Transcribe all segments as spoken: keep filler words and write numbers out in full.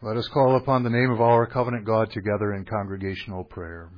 Let us call upon the name of our covenant God together in congregational prayer.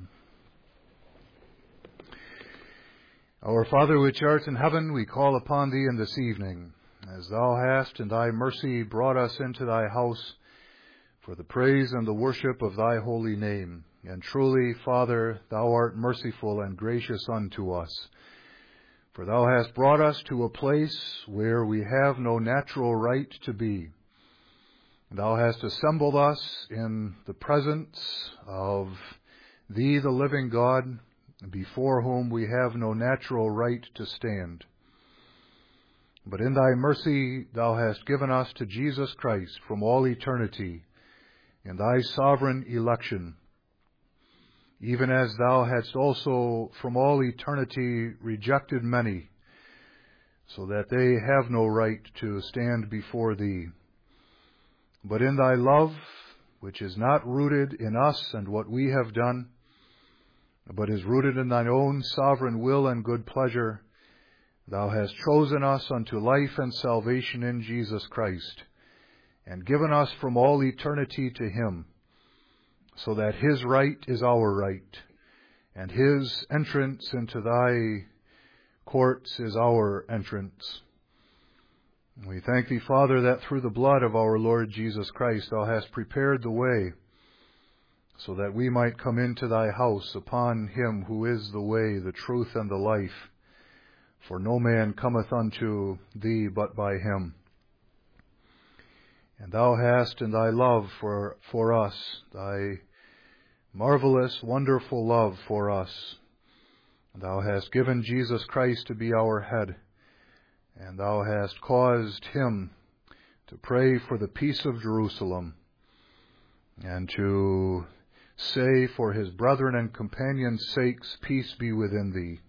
Our Father which art in heaven, we call upon thee in this evening, as thou hast in thy mercy brought us into thy house for the praise and the worship of thy holy name. And truly, Father, thou art merciful and gracious unto us. For thou hast brought us to a place where we have no natural right to be. Thou hast assembled us in the presence of thee, the living God, before whom we have no natural right to stand. But in thy mercy thou hast given us to Jesus Christ from all eternity in thy sovereign election, even as thou hadst also from all eternity rejected many, so that they have no right to stand before thee. But in thy love, which is not rooted in us and what we have done, but is rooted in thine own sovereign will and good pleasure, thou hast chosen us unto life and salvation in Jesus Christ, and given us from all eternity to him, so that his right is our right, and his entrance into thy courts is our entrance. We thank thee, Father, that through the blood of our Lord Jesus Christ thou hast prepared the way, so that we might come into thy house upon him who is the way, the truth, and the life. For no man cometh unto thee but by him. And thou hast in thy love for, for us, thy marvelous, wonderful love for us, thou hast given Jesus Christ to be our head, and thou hast caused him to pray for the peace of Jerusalem, and to say, for his brethren and companions' sakes, peace be within thee.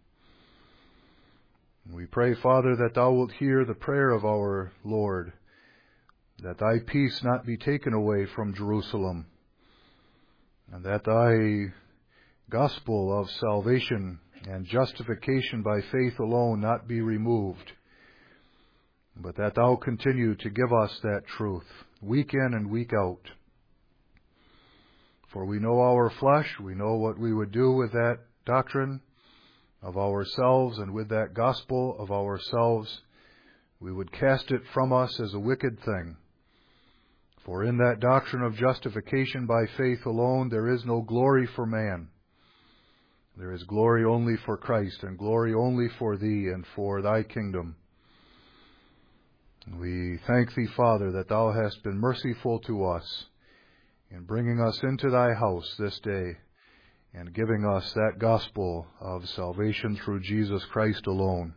We pray, Father, that thou wilt hear the prayer of our Lord, that thy peace not be taken away from Jerusalem, and that thy gospel of salvation and justification by faith alone not be removed, but that thou continue to give us that truth, week in and week out. For we know our flesh, we know what we would do with that doctrine of ourselves and with that gospel of ourselves. We would cast it from us as a wicked thing. For in that doctrine of justification by faith alone, there is no glory for man. There is glory only for Christ, and glory only for thee and for thy kingdom. We thank thee, Father, that thou hast been merciful to us in bringing us into thy house this day and giving us that gospel of salvation through Jesus Christ alone.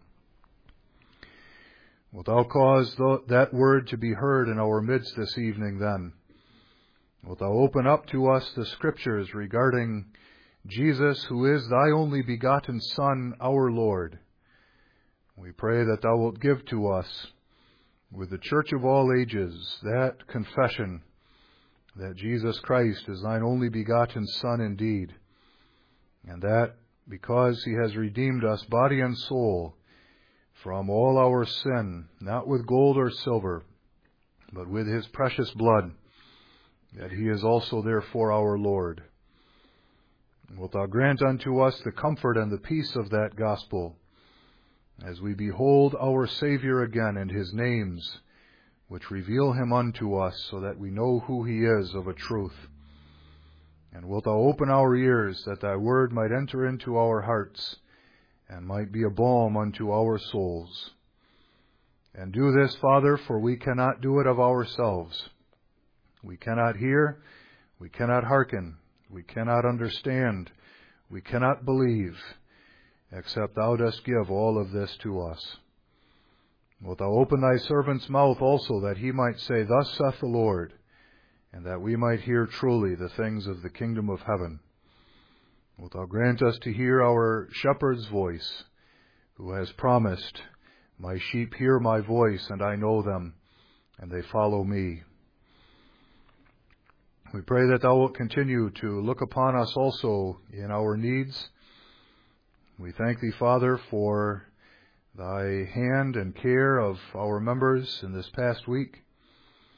Wilt thou cause that word to be heard in our midst this evening then? Wilt thou open up to us the Scriptures regarding Jesus, who is thy only begotten Son, our Lord? We pray that thou wilt give to us, with the church of all ages, that confession that Jesus Christ is thine only begotten Son indeed, and that because he has redeemed us body and soul from all our sin, not with gold or silver, but with his precious blood, that he is also therefore our Lord. Wilt thou grant unto us the comfort and the peace of that gospel, as we behold our Savior again and his names, which reveal him unto us, so that we know who he is of a truth. And wilt thou open our ears, that thy word might enter into our hearts, and might be a balm unto our souls. And do this, Father, for we cannot do it of ourselves. We cannot hear, we cannot hearken, we cannot understand, we cannot believe, except thou dost give all of this to us. Wilt thou open thy servant's mouth also, that he might say, Thus saith the Lord, and that we might hear truly the things of the kingdom of heaven. Wilt thou grant us to hear our shepherd's voice, who has promised, My sheep hear my voice, and I know them, and they follow me. We pray that thou wilt continue to look upon us also in our needs. We thank thee, Father, for thy hand and care of our members in this past week.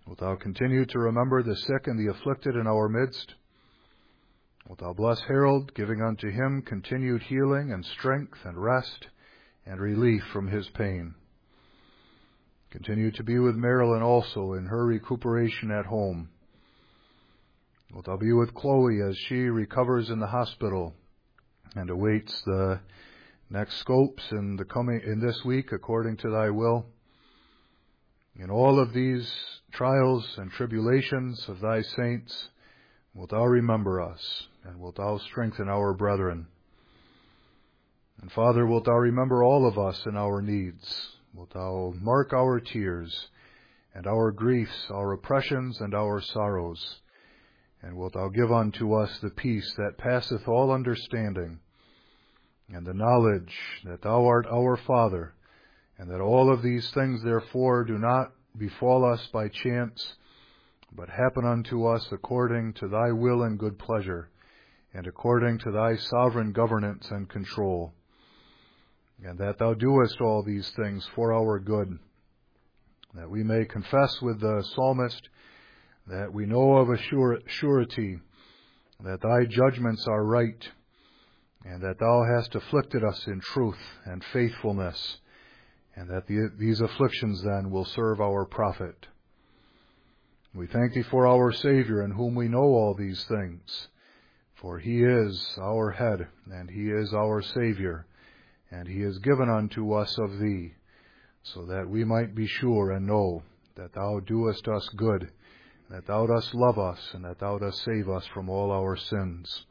Wilt thou continue to remember the sick and the afflicted in our midst? Wilt thou bless Harold, giving unto him continued healing and strength and rest and relief from his pain. Continue to be with Marilyn also in her recuperation at home. Wilt thou be with Chloe as she recovers in the hospital and awaits the next scopes in the coming in this week according to thy will. In all of these trials and tribulations of thy saints, wilt thou remember us, and wilt thou strengthen our brethren. And Father, wilt thou remember all of us in our needs. Wilt thou mark our tears and our griefs, our oppressions and our sorrows. And wilt thou give unto us the peace that passeth all understanding, and the knowledge that thou art our Father, and that all of these things therefore do not befall us by chance, but happen unto us according to thy will and good pleasure, and according to thy sovereign governance and control. And that thou doest all these things for our good, that we may confess with the psalmist that we know of a sure, surety that thy judgments are right, and that thou hast afflicted us in truth and faithfulness, and that the, these afflictions then will serve our profit. We thank thee for our Savior, in whom we know all these things, for he is our head, and he is our Savior, and he is given unto us of thee, so that we might be sure and know that thou doest us good, that thou dost love us, and that thou dost save us from all our sins.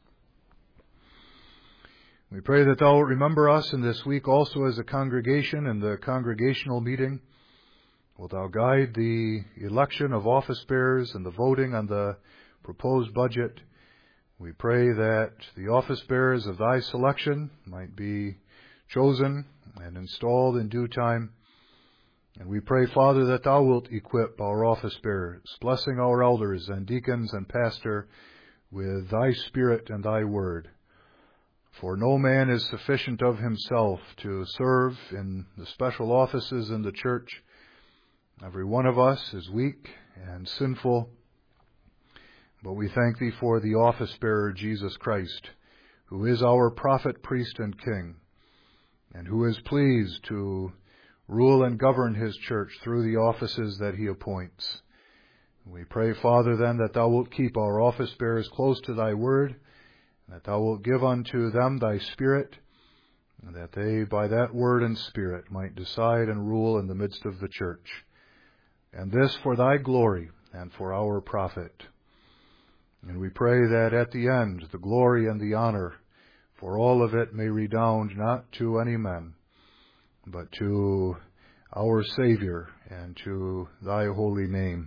We pray that thou remember us in this week also as a congregation in the congregational meeting. Wilt thou guide the election of office bearers and the voting on the proposed budget? We pray that the office bearers of thy selection might be chosen and installed in due time. And we pray, Father, that thou wilt equip our office bearers, blessing our elders and deacons and pastor with thy Spirit and thy word. For no man is sufficient of himself to serve in the special offices in the church. Every one of us is weak and sinful, but we thank thee for the office bearer, Jesus Christ, who is our prophet, priest, and king, and who is pleased to rule and govern his church through the offices that he appoints. We pray, Father, then, that thou wilt keep our office bearers close to thy word, and that thou wilt give unto them thy Spirit, and that they, by that word and Spirit, might decide and rule in the midst of the church. And this for thy glory and for our profit. And we pray that at the end, the glory and the honor for all of it may redound not to any men, but to our Savior and to thy holy name.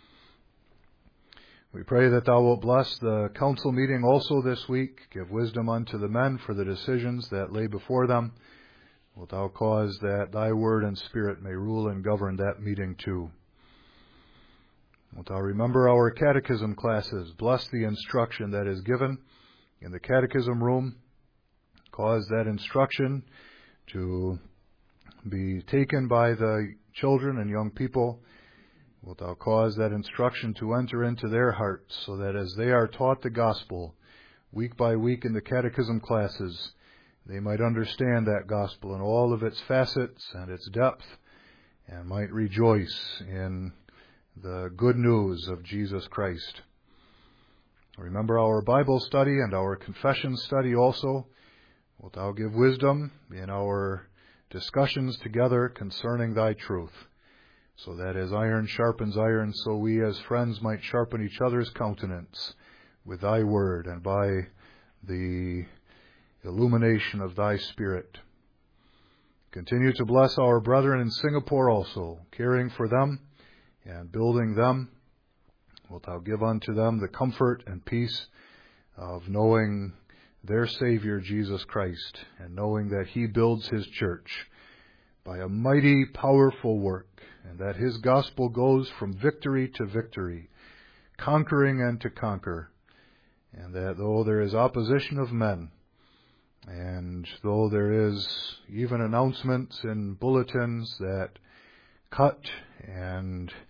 We pray that thou wilt bless the council meeting also this week. Give wisdom unto the men for the decisions that lay before them. Wilt thou cause that thy word and Spirit may rule and govern that meeting too. Wilt thou remember our catechism classes. Bless the instruction that is given in the catechism room. Cause that instruction to be taken by the children and young people. Wilt thou cause that instruction to enter into their hearts, so that as they are taught the gospel week by week in the catechism classes, they might understand that gospel in all of its facets and its depth, and might rejoice in the good news of Jesus Christ. Remember our Bible study and our confession study also. Wilt thou give wisdom in our discussions together concerning thy truth, so that as iron sharpens iron, so we as friends might sharpen each other's countenance with thy word and by the illumination of thy Spirit. Continue to bless our brethren in Singapore also, caring for them and building them. Wilt thou give unto them the comfort and peace of knowing their Savior, Jesus Christ, and knowing that he builds his church by a mighty, powerful work, and that his gospel goes from victory to victory, conquering and to conquer, and that though there is opposition of men, and though there is even announcements in bulletins that cut and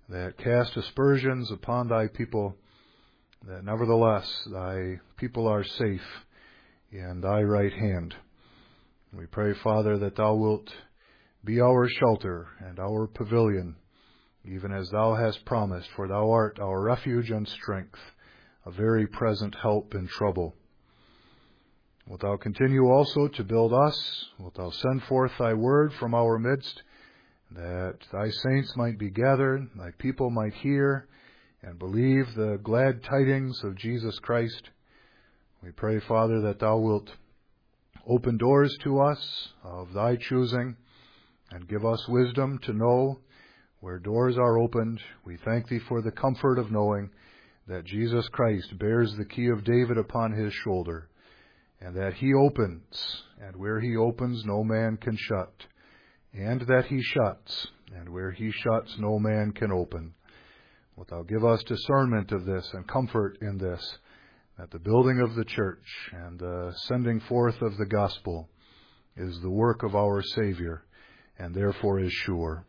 that cast aspersions upon thy people, that nevertheless thy people are safe in thy right hand. We pray, Father, that thou wilt be our shelter and our pavilion, even as thou hast promised, for thou art our refuge and strength, a very present help in trouble. Wilt thou continue also to build us? Wilt thou send forth thy word from our midst, that thy saints might be gathered, thy people might hear and believe the glad tidings of Jesus Christ? We pray, Father, that thou wilt open doors to us of thy choosing and give us wisdom to know where doors are opened. We thank thee for the comfort of knowing that Jesus Christ bears the key of David upon his shoulder, and that he opens, and where he opens no man can shut, and that he shuts, and where he shuts no man can open. Wilt thou give us discernment of this and comfort in this, that the building of the church and the sending forth of the gospel is the work of our Savior, and therefore is sure.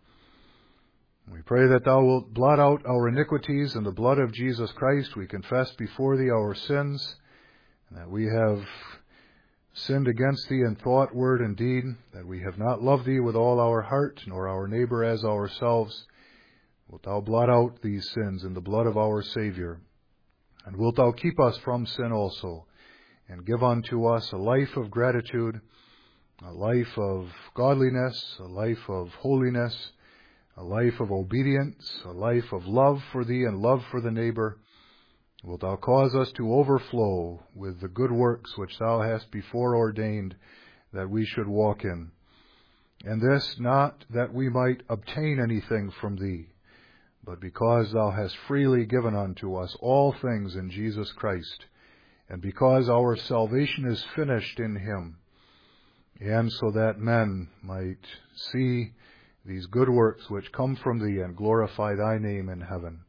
We pray that thou wilt blot out our iniquities in the blood of Jesus Christ. We confess before thee our sins, and that we have sinned against thee in thought, word, and deed, that we have not loved thee with all our heart, nor our neighbor as ourselves. Wilt thou blot out these sins in the blood of our Savior? And wilt thou keep us from sin also, and give unto us a life of gratitude, a life of godliness, a life of holiness, a life of obedience, a life of love for thee and love for the neighbor. Wilt thou cause us to overflow with the good works which thou hast before ordained that we should walk in. And this not that we might obtain anything from thee, but because thou hast freely given unto us all things in Jesus Christ, and because our salvation is finished in him, and so that men might see these good works which come from thee and glorify thy name in heaven.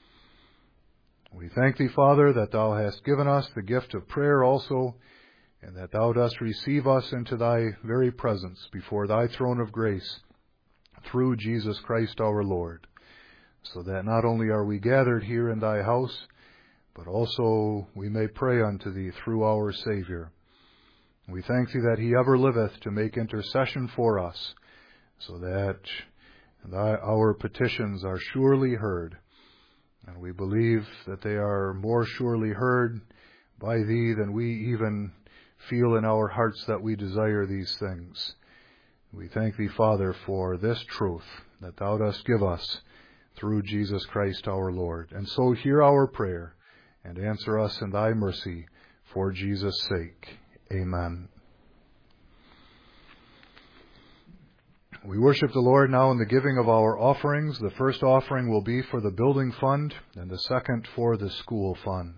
We thank thee, Father, that thou hast given us the gift of prayer also, and that thou dost receive us into thy very presence before thy throne of grace through Jesus Christ our Lord, so that not only are we gathered here in thy house, but also we may pray unto thee through our Savior. We thank thee that he ever liveth to make intercession for us, so that thy, our petitions are surely heard. And we believe that they are more surely heard by thee than we even feel in our hearts that we desire these things. We thank thee, Father, for this truth that thou dost give us through Jesus Christ our Lord. And so hear our prayer and answer us in thy mercy for Jesus' sake. Amen. We worship the Lord now in the giving of our offerings. The first offering will be for the building fund, and the second for the school fund.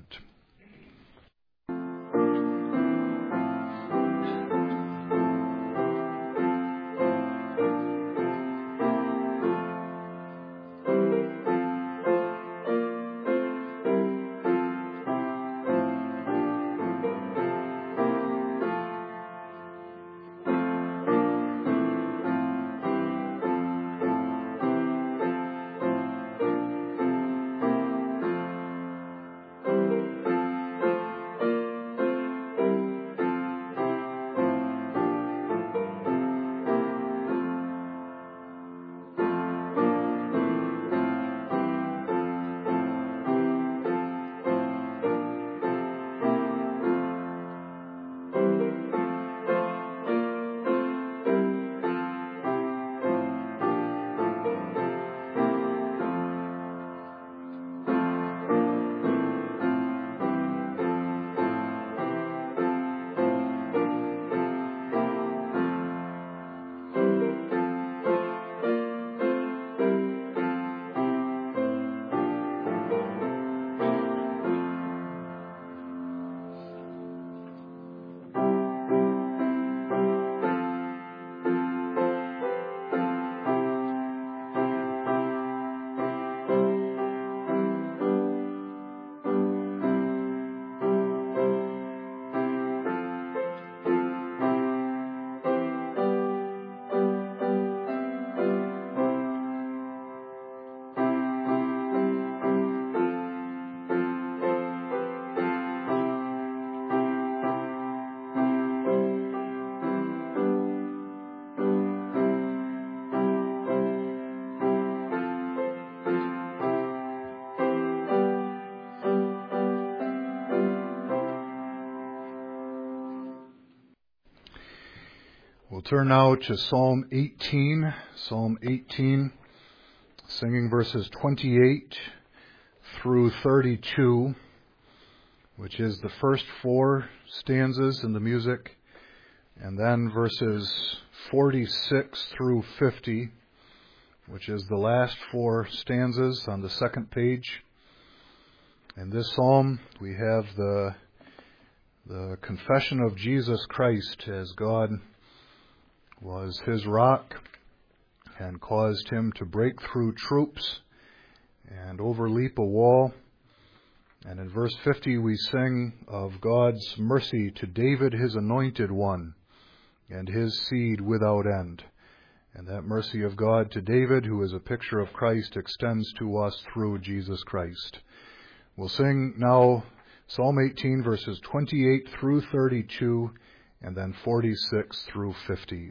turn now to Psalm eighteen, Psalm eighteen, singing verses twenty-eight through thirty-two, which is the first four stanzas in the music, and then verses forty-six through fifty, which is the last four stanzas on the second page. In this psalm, we have the, the confession of Jesus Christ as God was his rock and caused him to break through troops and overleap a wall. And in verse fifty we sing of God's mercy to David, his anointed one, and his seed without end. And that mercy of God to David, who is a picture of Christ, extends to us through Jesus Christ. We'll sing now Psalm eighteen, verses twenty-eight through thirty-two, and then forty-six through fifty.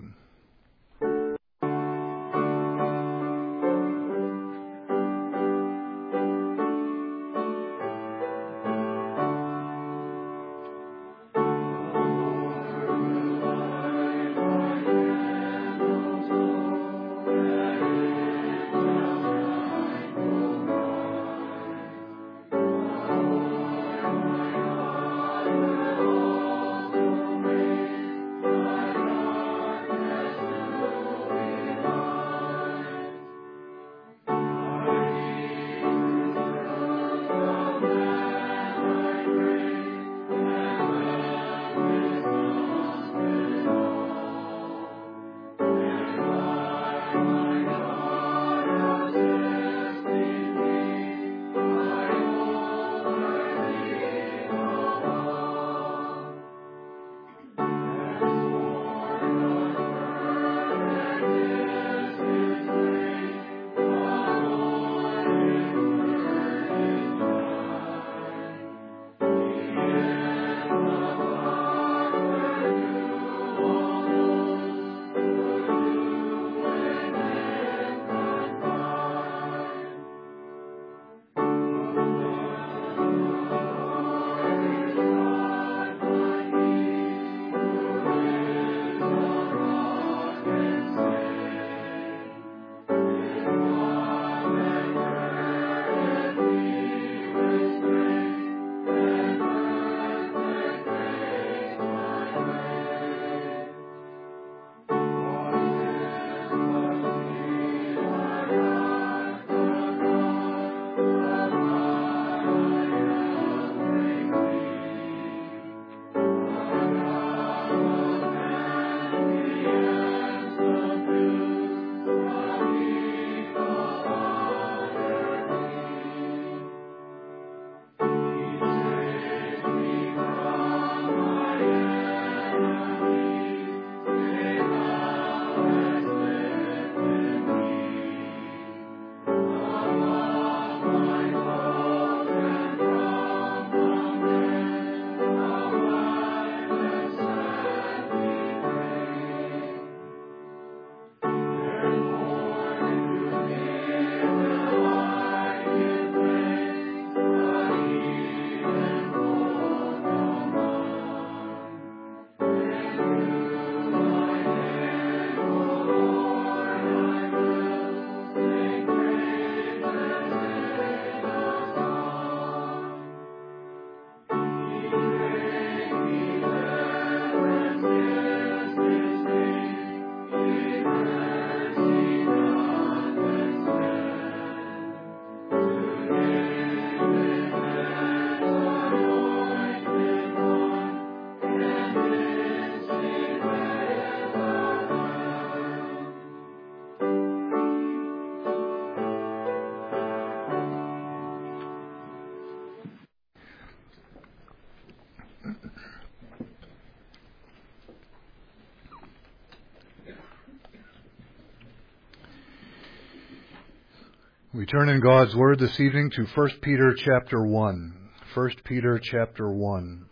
We turn in God's Word this evening to First Peter chapter one. First Peter chapter one.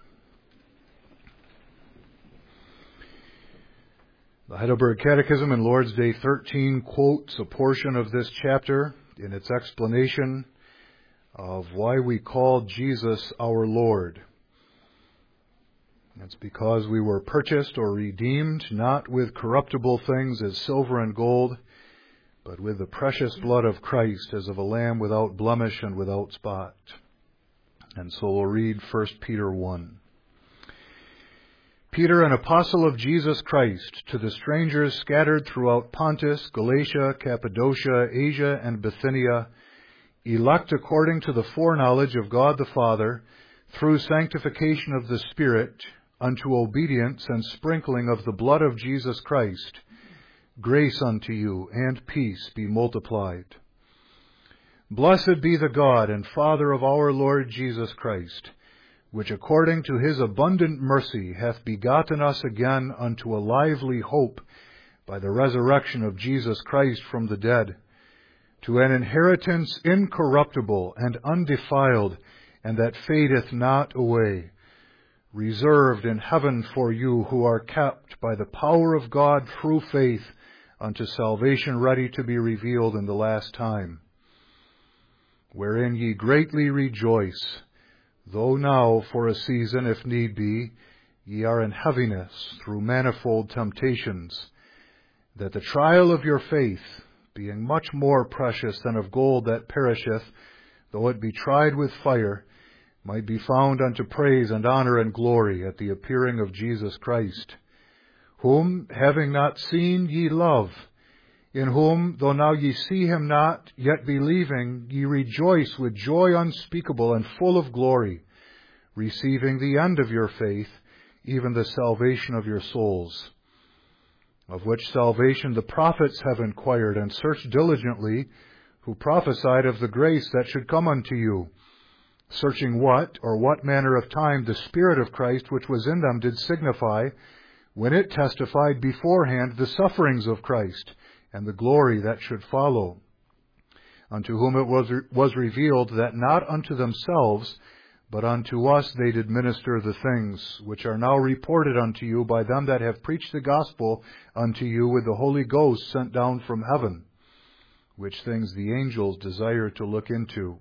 The Heidelberg Catechism in Lord's Day thirteen quotes a portion of this chapter in its explanation of why we call Jesus our Lord. It's because we were purchased or redeemed, not with corruptible things as silver and gold, but with the precious blood of Christ as of a lamb without blemish and without spot. And so we'll read First Peter one. Peter, an apostle of Jesus Christ, to the strangers scattered throughout Pontus, Galatia, Cappadocia, Asia, and Bithynia, elect according to the foreknowledge of God the Father, through sanctification of the Spirit, unto obedience and sprinkling of the blood of Jesus Christ, grace unto you and peace be multiplied. Blessed be the God and Father of our Lord Jesus Christ, which according to his abundant mercy hath begotten us again unto a lively hope by the resurrection of Jesus Christ from the dead, to an inheritance incorruptible and undefiled, and that fadeth not away, reserved in heaven for you who are kept by the power of God through faith unto salvation ready to be revealed in the last time, wherein ye greatly rejoice, though now for a season, if need be, ye are in heaviness through manifold temptations, that the trial of your faith, being much more precious than of gold that perisheth, though it be tried with fire, might be found unto praise and honor and glory at the appearing of Jesus Christ, whom, having not seen, ye love, in whom, though now ye see him not, yet believing, ye rejoice with joy unspeakable and full of glory, receiving the end of your faith, even the salvation of your souls, of which salvation the prophets have inquired and searched diligently, who prophesied of the grace that should come unto you, searching what or what manner of time the Spirit of Christ which was in them did signify, when it testified beforehand the sufferings of Christ, and the glory that should follow, unto whom it was, was revealed that not unto themselves, but unto us they did minister the things, which are now reported unto you by them that have preached the gospel unto you with the Holy Ghost sent down from heaven, which things the angels desire to look into.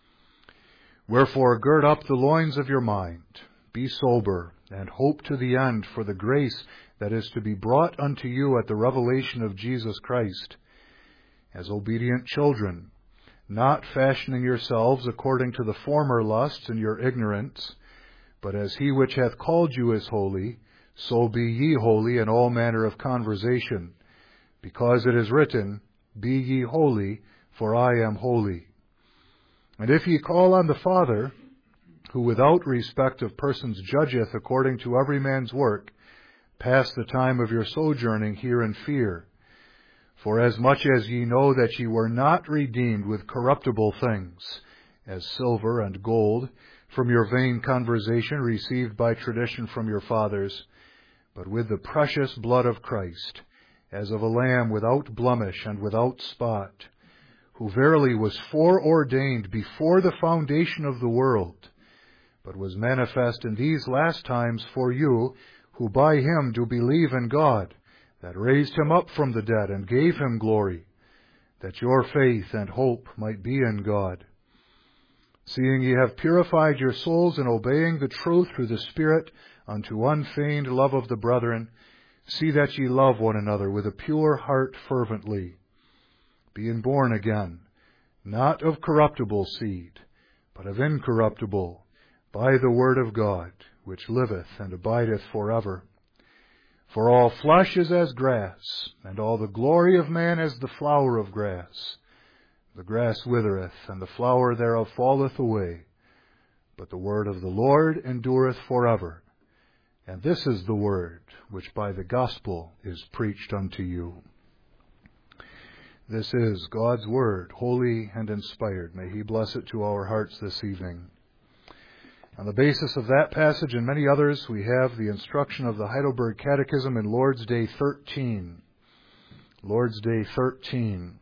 Wherefore gird up the loins of your mind, be sober, and hope to the end for the grace that is to be brought unto you at the revelation of Jesus Christ, as obedient children, not fashioning yourselves according to the former lusts in your ignorance, but as he which hath called you is holy, so be ye holy in all manner of conversation, because it is written, Be ye holy, for I am holy. And if ye call on the Father, who without respect of persons judgeth according to every man's work, pass the time of your sojourning here in fear. For as much as ye know that ye were not redeemed with corruptible things, as silver and gold, from your vain conversation received by tradition from your fathers, but with the precious blood of Christ, as of a lamb without blemish and without spot, who verily was foreordained before the foundation of the world, but was manifest in these last times for you, who by him do believe in God, that raised him up from the dead and gave him glory, that your faith and hope might be in God. Seeing ye have purified your souls in obeying the truth through the Spirit unto unfeigned love of the brethren, see that ye love one another with a pure heart fervently, being born again, not of corruptible seed, but of incorruptible, by the word of God, which liveth and abideth forever. For all flesh is as grass, and all the glory of man as the flower of grass. The grass withereth, and the flower thereof falleth away, but the word of the Lord endureth forever. And this is the word which by the gospel is preached unto you. This is God's word, holy and inspired. May he bless it to our hearts this evening. On the basis of that passage and many others, we have the instruction of the Heidelberg Catechism in Lord's Day thirteen. Lord's Day thirteen.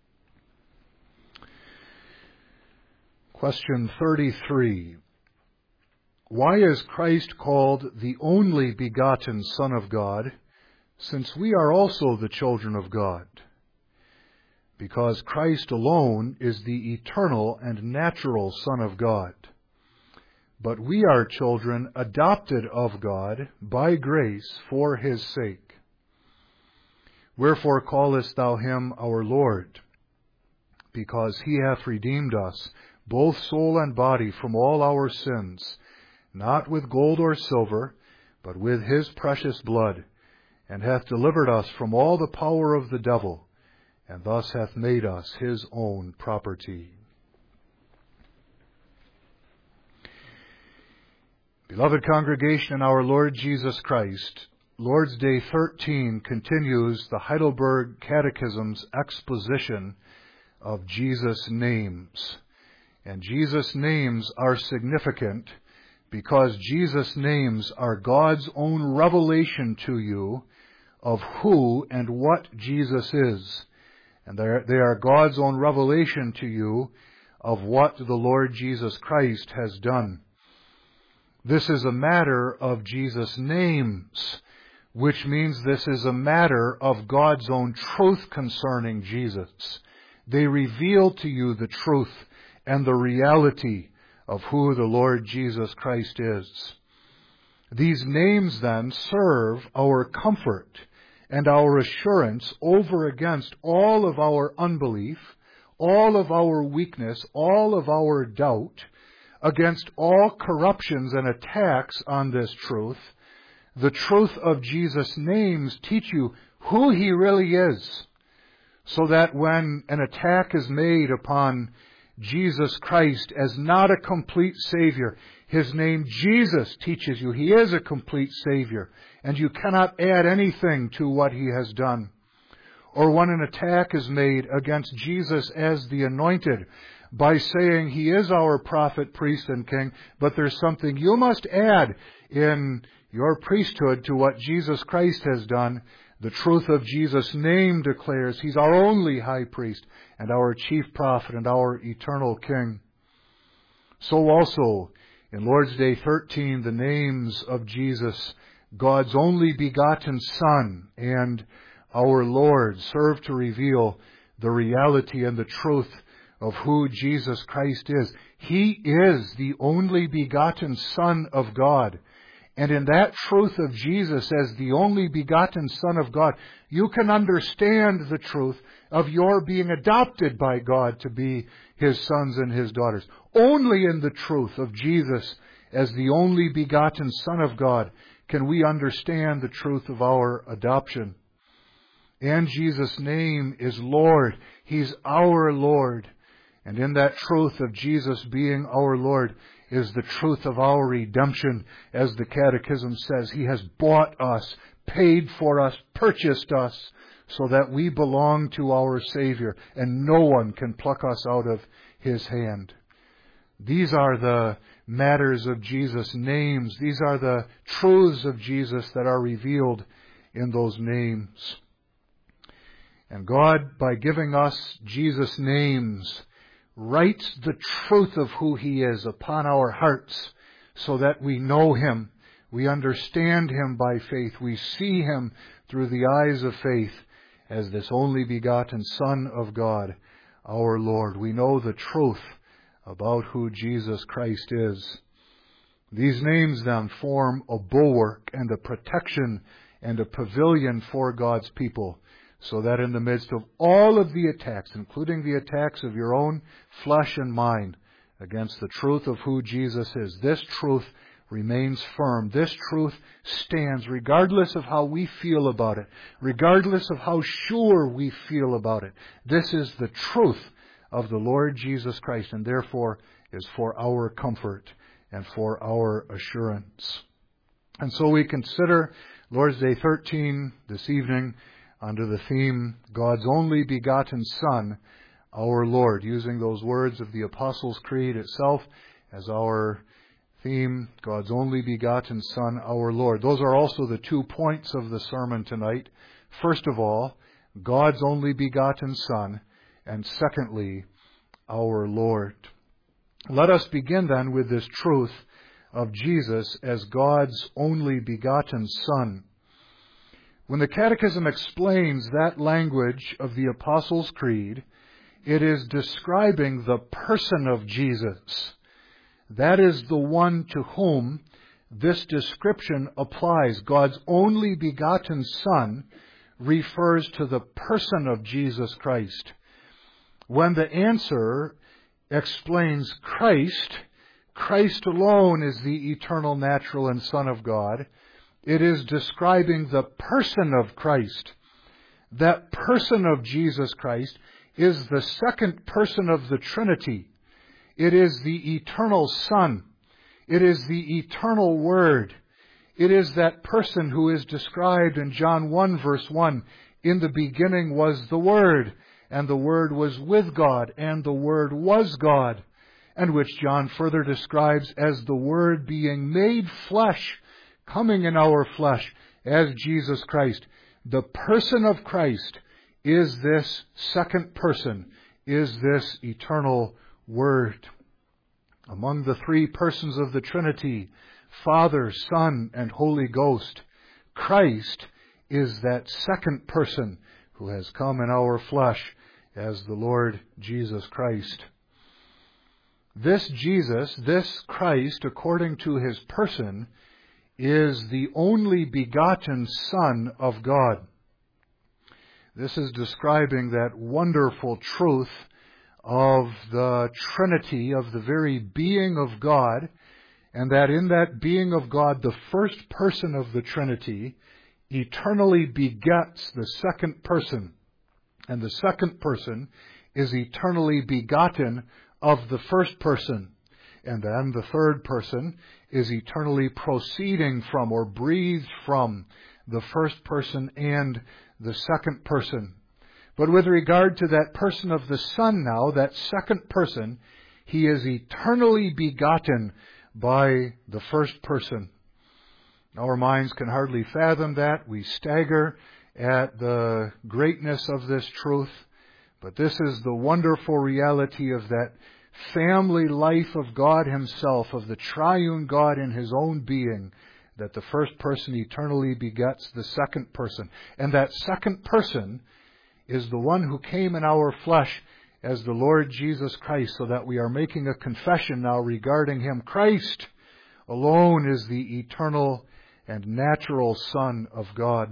Question thirty-three. Why is Christ called the only begotten Son of God, since we are also the children of God? Because Christ alone is the eternal and natural Son of God. but we are children adopted of God by grace for his sake. Wherefore callest thou him our Lord? Because he hath redeemed us, both soul and body, from all our sins, not with gold or silver, but with his precious blood, and hath delivered us from all the power of the devil, and thus hath made us his own property. Beloved congregation in our Lord Jesus Christ, Lord's Day thirteen continues the Heidelberg Catechism's exposition of Jesus' names. And Jesus' names are significant because Jesus' names are God's own revelation to you of who and what Jesus is. And they are God's own revelation to you of what the Lord Jesus Christ has done. This is a matter of Jesus' names, which means this is a matter of God's own truth concerning Jesus. They reveal to you the truth and the reality of who the Lord Jesus Christ is. These names then serve our comfort and our assurance over against all of our unbelief, all of our weakness, all of our doubt, against all corruptions and attacks on this truth. The truth of Jesus' names teach you who he really is, so that when an attack is made upon Jesus Christ as not a complete Savior, his name Jesus teaches you he is a complete Savior, and you cannot add anything to what he has done. Or when an attack is made against Jesus as the Anointed, by saying he is our prophet, priest, and king, but there's something you must add in your priesthood to what Jesus Christ has done. The truth of Jesus' name declares he's our only high priest and our chief prophet and our eternal king. So also, in Lord's Day thirteen, the names of Jesus, God's only begotten Son and our Lord, serve to reveal the reality and the truth of who Jesus Christ is. He is the only begotten Son of God. And in that truth of Jesus as the only begotten Son of God, you can understand the truth of your being adopted by God to be his sons and his daughters. Only in the truth of Jesus as the only begotten Son of God can we understand the truth of our adoption. And Jesus' name is Lord. He's our Lord. And in that truth of Jesus being our Lord is the truth of our redemption. As the Catechism says, he has bought us, paid for us, purchased us, so that we belong to our Savior, and no one can pluck us out of his hand. These are the matters of Jesus' names. These are the truths of Jesus that are revealed in those names. And God, by giving us Jesus' names, writes the truth of who he is upon our hearts so that we know him, we understand him by faith, we see him through the eyes of faith as this only begotten Son of God, our Lord. We know the truth about who Jesus Christ is. These names then form a bulwark and a protection and a pavilion for God's people, so that in the midst of all of the attacks, including the attacks of your own flesh and mind against the truth of who Jesus is, this truth remains firm. This truth stands regardless of how we feel about it, regardless of how sure we feel about it. This is the truth of the Lord Jesus Christ, and therefore is for our comfort and for our assurance. And so we consider Lord's Day thirteen this evening under the theme, God's only begotten Son, our Lord, using those words of the Apostles' Creed itself as our theme, God's only begotten Son, our Lord. Those are also the two points of the sermon tonight. First of all, God's only begotten Son, and secondly, our Lord. Let us begin then with this truth of Jesus as God's only begotten Son. When the Catechism explains that language of the Apostles' Creed, it is describing the person of Jesus. that is the one to whom this description applies. God's only begotten Son refers to the person of Jesus Christ. When the answer explains Christ, Christ alone is the eternal, natural, and Son of God, it is describing the person of Christ. That person of Jesus Christ is the second person of the Trinity. It is the eternal Son. It is the eternal Word. It is that person who is described in John one verse one. In the beginning was the Word, and the Word was with God, and the Word was God. And which John further describes as the Word being made flesh, coming in our flesh as Jesus Christ. The person of Christ is this second person, is this eternal Word. Among the three persons of the Trinity, Father, Son, and Holy Ghost, Christ is that second person who has come in our flesh as the Lord Jesus Christ. This Jesus, this Christ, according to His person, is the only begotten Son of God. This is describing that wonderful truth of the Trinity, of the very being of God, and that in that being of God, the first person of the Trinity eternally begets the second person, and the second person is eternally begotten of the first person, and then the third person is eternally proceeding from or breathed from the first person and the second person. But with regard to that person of the Son now, that second person, He is eternally begotten by the first person. Our minds can hardly fathom that. We stagger at the greatness of this truth. But this is the wonderful reality of that family life of God Himself, of the triune God in His own being, that the first person eternally begets the second person. And that second person is the one who came in our flesh as the Lord Jesus Christ, so that we are making a confession now regarding Him. Christ alone is the eternal and natural Son of God.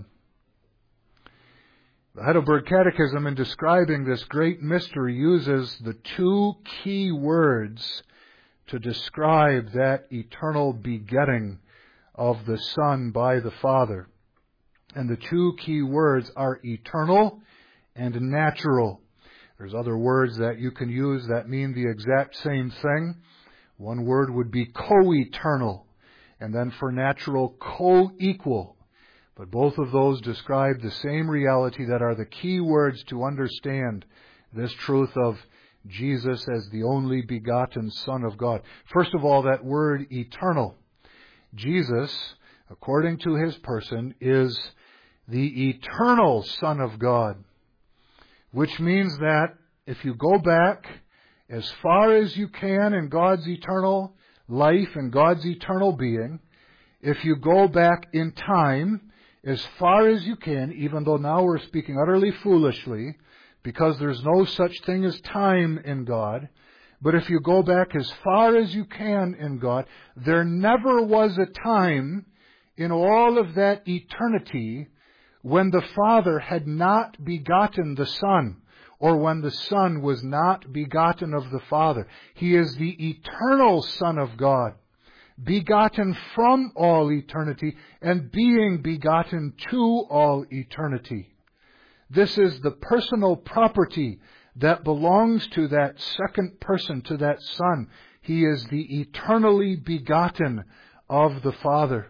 The Heidelberg Catechism, in describing this great mystery, uses the two key words to describe that eternal begetting of the Son by the Father. And the two key words are eternal and natural. There's other words that you can use that mean the exact same thing. One word would be co-eternal, and then for natural, co-equal. But both of those describe the same reality that are the key words to understand this truth of Jesus as the only begotten Son of God. First of all, that word eternal. Jesus, according to His person, is the eternal Son of God, which means that if you go back as far as you can in God's eternal life and God's eternal being, if you go back in time as far as you can, even though now we're speaking utterly foolishly, because there's no such thing as time in God, but if you go back as far as you can in God, there never was a time in all of that eternity when the Father had not begotten the Son, or when the Son was not begotten of the Father. He is the eternal Son of God, begotten from all eternity and being begotten to all eternity. This is the personal property that belongs to that second person, to that Son. He is the eternally begotten of the Father.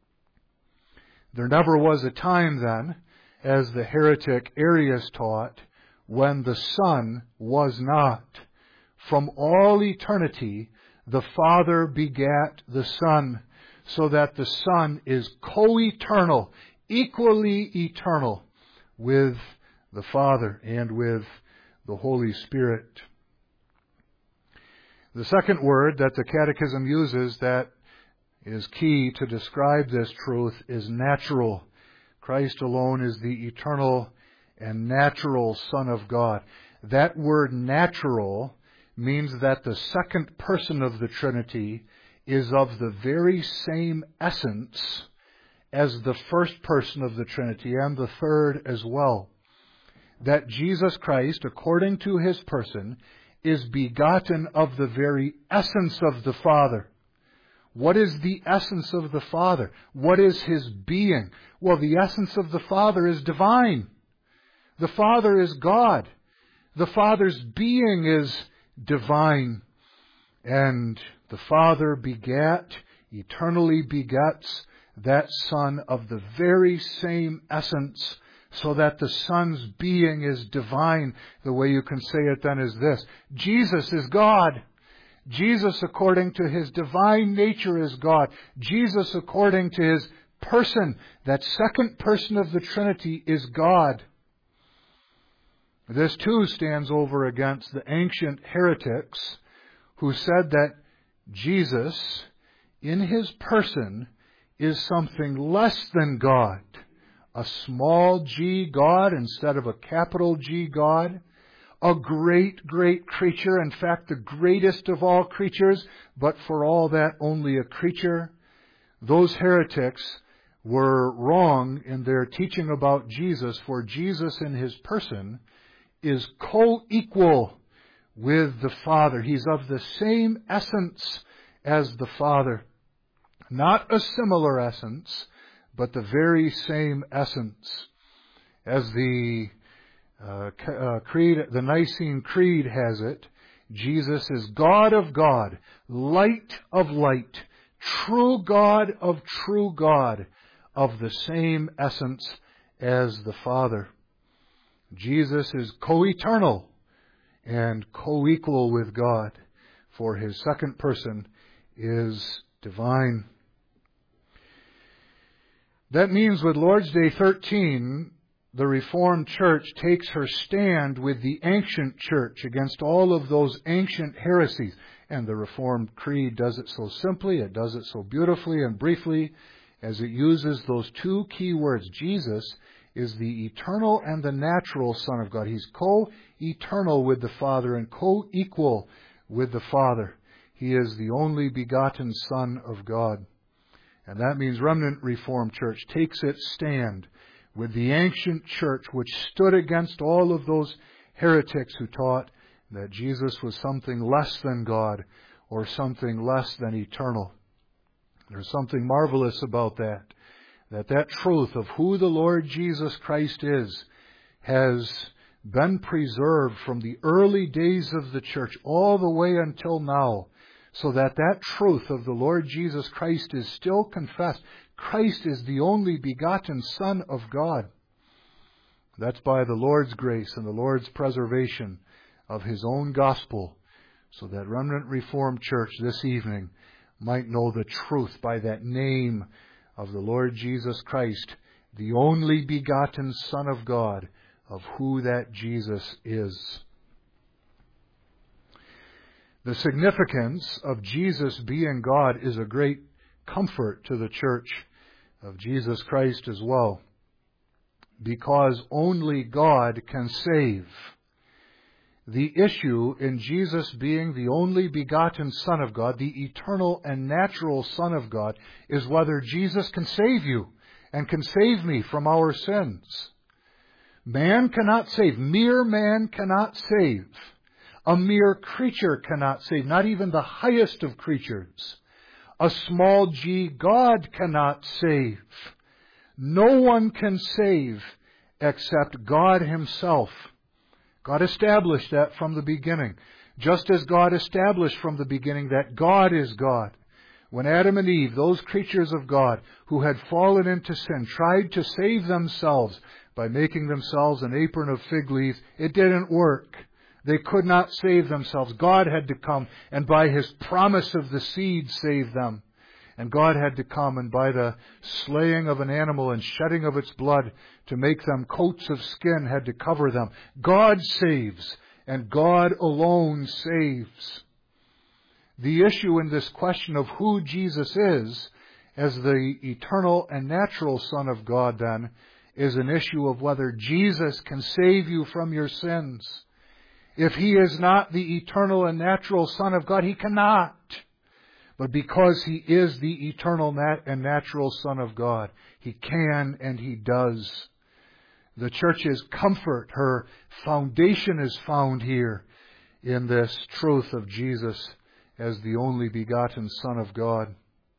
There never was a time then, as the heretic Arius taught, when the Son was not. From all eternity, the Father begat the Son, so that the Son is co-eternal, equally eternal with the Father and with the Holy Spirit. The second word that the Catechism uses that is key to describe this truth is natural. Christ alone is the eternal and natural Son of God. That word natural means that the second person of the Trinity is of the very same essence as the first person of the Trinity and the third as well. That Jesus Christ, according to his person, is begotten of the very essence of the Father. What is the essence of the Father? What is his being? Well, the essence of the Father is divine. The Father is God. The Father's being is divine. And the Father begat, eternally begets that Son of the very same essence, so that the Son's being is divine. The way you can say it then is this: Jesus is God. Jesus, according to his divine nature, is God. Jesus, according to his person, that second person of the Trinity, is God. This too stands over against the ancient heretics who said that Jesus, in his person, is something less than God. A small g God instead of a capital G God. A great, great creature, in fact the greatest of all creatures, but for all that only a creature. Those heretics were wrong in their teaching about Jesus, for Jesus in his person is co-equal with the Father. He's of the same essence as the Father. Not a similar essence, but the very same essence. As the uh, uh, creed, the Nicene Creed has it, Jesus is God of God, light of light, true God of true God, of the same essence as the Father. Jesus is co-eternal and co-equal with God, for his second person is divine. That means with Lord's Day thirteen, the Reformed Church takes her stand with the ancient church against all of those ancient heresies. And the Reformed Creed does it so simply, it does it so beautifully and briefly, as it uses those two key words. Jesus is the eternal and the natural Son of God. He's co-eternal with the Father and co-equal with the Father. He is the only begotten Son of God. And that means Remnant Reformed Church takes its stand with the ancient church, which stood against all of those heretics who taught that Jesus was something less than God or something less than eternal. There's something marvelous about that, that that truth of who the Lord Jesus Christ is has been preserved from the early days of the church all the way until now, so that that truth of the Lord Jesus Christ is still confessed. Christ is the only begotten Son of God. That's by the Lord's grace and the Lord's preservation of his own gospel, so that Remnant Reformed Church this evening might know the truth by that name of the Lord Jesus Christ, the only begotten Son of God, of who that Jesus is. The significance of Jesus being God is a great comfort to the church of Jesus Christ as well, because only God can save. The issue in Jesus being the only begotten Son of God, the eternal and natural Son of God, is whether Jesus can save you and can save me from our sins. Man cannot save. Mere man cannot save. A mere creature cannot save, not even the highest of creatures. A small g God cannot save. No one can save except God himself. God established that from the beginning. Just as God established from the beginning that God is God. When Adam and Eve, those creatures of God who had fallen into sin, tried to save themselves by making themselves an apron of fig leaves, it didn't work. They could not save themselves. God had to come and by his promise of the seed save them. And God had to come and by the slaying of an animal and shedding of its blood to make them coats of skin had to cover them. God saves, and God alone saves. The issue in this question of who Jesus is as the eternal and natural Son of God then is an issue of whether Jesus can save you from your sins. If He is not the eternal and natural Son of God, He cannot. But because He is the eternal nat- and natural Son of God, He can and He does. The church's comfort, her foundation is found here in this truth of Jesus as the only begotten Son of God.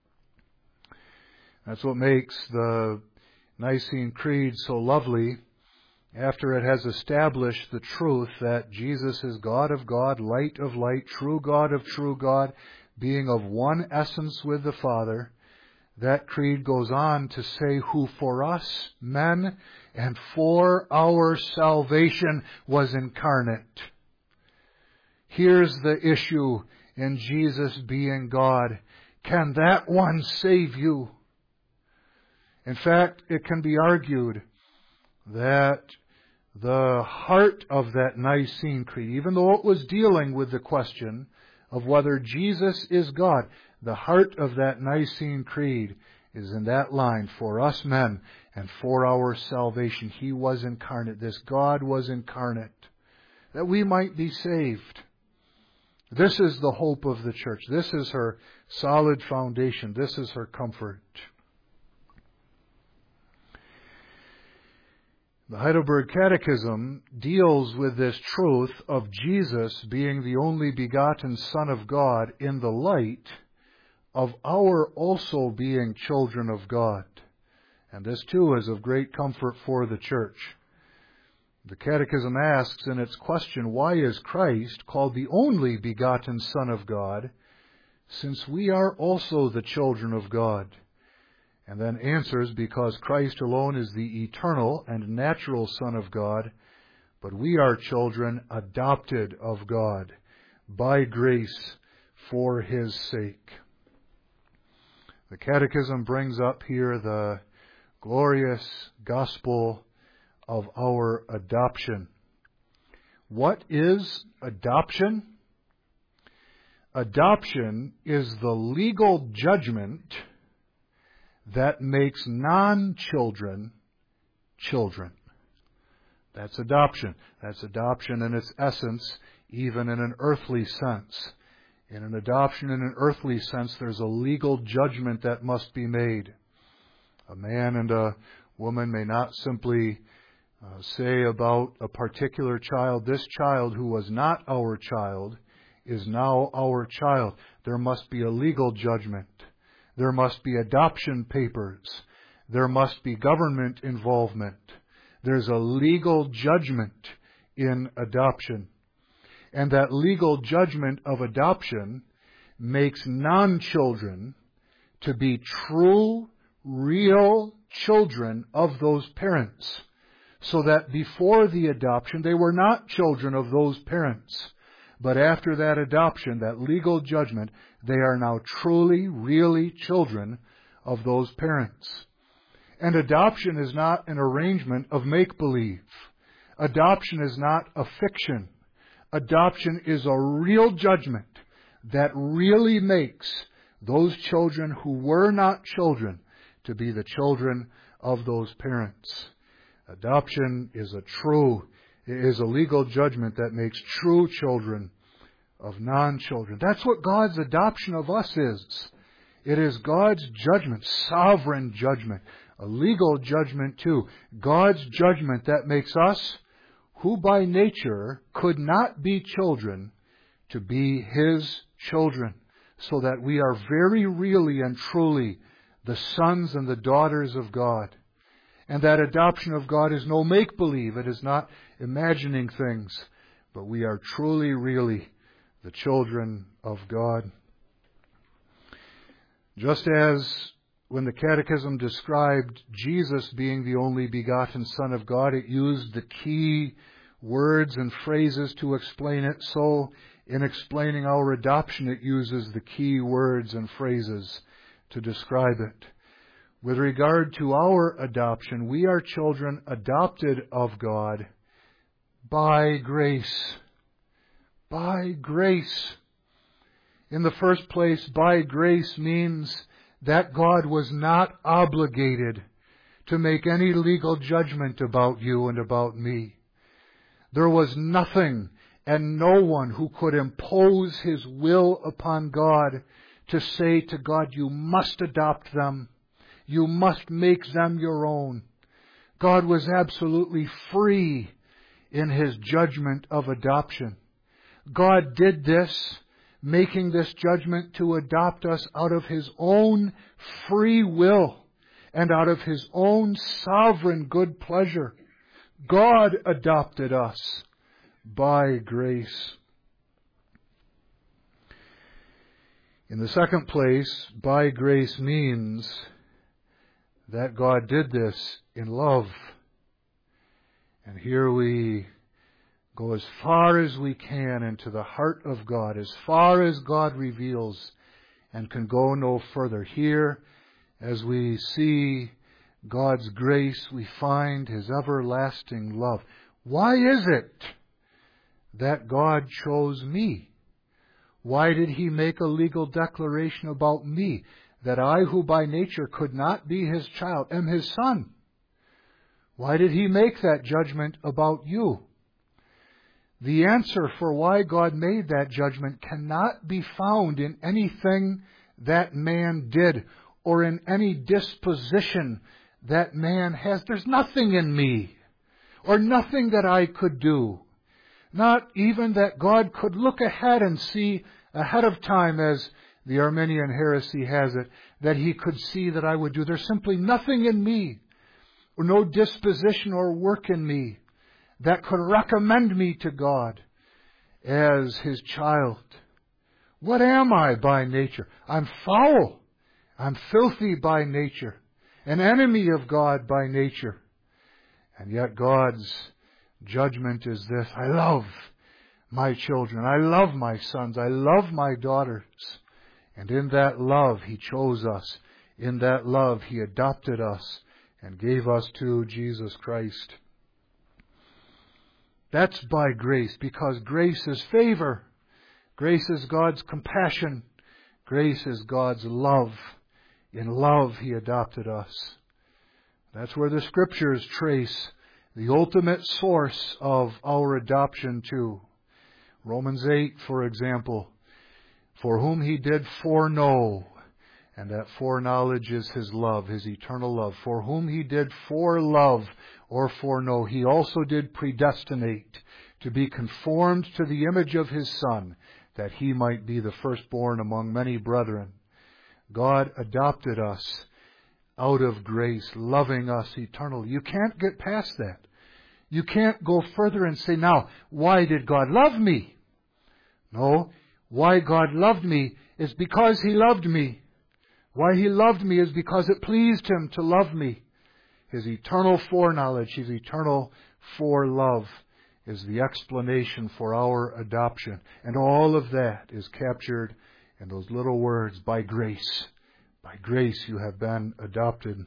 That's what makes the Nicene Creed so lovely. After it has established the truth that Jesus is God of God, light of light, true God of true God, being of one essence with the Father, that creed goes on to say, who for us, men, and for our salvation was incarnate. Here's the issue in Jesus being God. Can that one save you? In fact, it can be argued that the heart of that Nicene Creed, even though it was dealing with the question of whether Jesus is God, the heart of that Nicene Creed is in that line, for us men and for our salvation. He was incarnate. This God was incarnate, that we might be saved. This is the hope of the church. This is her solid foundation. This is her comfort. The Heidelberg Catechism deals with this truth of Jesus being the only begotten Son of God in the light of our also being children of God. And this too is of great comfort for the church. The Catechism asks in its question, why is Christ called the only begotten Son of God, since we are also the children of God? And then answers, because Christ alone is the eternal and natural Son of God, but we are children adopted of God by grace for His sake. The Catechism brings up here the glorious gospel of our adoption. What is adoption? Adoption is the legal judgment that makes non-children children. That's adoption. That's adoption in its essence, even in an earthly sense. In an adoption in an earthly sense, there's a legal judgment that must be made. A man and a woman may not simply uh, say about a particular child, this child who was not our child is now our child. There must be a legal judgment. There must be adoption papers. There must be government involvement. There's a legal judgment in adoption. And that legal judgment of adoption makes non-children to be true, real children of those parents. So that before the adoption, they were not children of those parents. But after that adoption, that legal judgment, they are now truly, really children of those parents. And adoption is not an arrangement of make-believe. Adoption is not a fiction. Adoption is a real judgment that really makes those children who were not children to be the children of those parents. Adoption is a true, is a legal judgment that makes true children of non-children. That's what God's adoption of us is. It is God's judgment, sovereign judgment, a legal judgment too. God's judgment that makes us, who by nature could not be children, to be His children, so that we are very really and truly the sons and the daughters of God. And that adoption of God is no make-believe. It is not imagining things, but we are truly, really the children of God. Just as when the Catechism described Jesus being the only begotten Son of God, it used the key words and phrases to explain it. So in explaining our adoption, it uses the key words and phrases to describe it. With regard to our adoption, we are children adopted of God by grace. By grace. In the first place, by grace means that God was not obligated to make any legal judgment about you and about me. There was nothing and no one who could impose his will upon God to say to God, you must adopt them. You must make them your own. God was absolutely free in his judgment of adoption. God did this, making this judgment to adopt us out of his own free will and out of his own sovereign good pleasure. God adopted us by grace. In the second place, by grace means that God did this in love. And here we go as far as we can into the heart of God, as far as God reveals, and can go no further. Here, as we see God's grace, we find his everlasting love. Why is it that God chose me? Why did he make a legal declaration about me, that I, who by nature could not be his child, am his son? Why did he make that judgment about you? The answer for why God made that judgment cannot be found in anything that man did or in any disposition that man has. There's nothing in me or nothing that I could do. Not even that God could look ahead and see ahead of time, as the Arminian heresy has it, that he could see that I would do. There's simply nothing in me, or no disposition or work in me, that could recommend me to God as his child. What am I by nature? I'm foul. I'm filthy by nature. An enemy of God by nature. And yet God's judgment is this: I love my children. I love my sons. I love my daughters. And in that love, he chose us. In that love, he adopted us and gave us to Jesus Christ. That's by grace, because grace is favor. Grace is God's compassion. Grace is God's love. In love, he adopted us. That's where the Scriptures trace the ultimate source of our adoption to. Romans eight, for example, for whom he did foreknow, and that foreknowledge is his love, his eternal love. For whom he did forelove or foreknow, he also did predestinate to be conformed to the image of his Son, that he might be the firstborn among many brethren. God adopted us out of grace, loving us eternally. You can't get past that. You can't go further and say, now, why did God love me? No, why God loved me is because he loved me. Why he loved me is because it pleased him to love me. His eternal foreknowledge, his eternal forelove is the explanation for our adoption. And all of that is captured in those little words, by grace. By grace you have been adopted.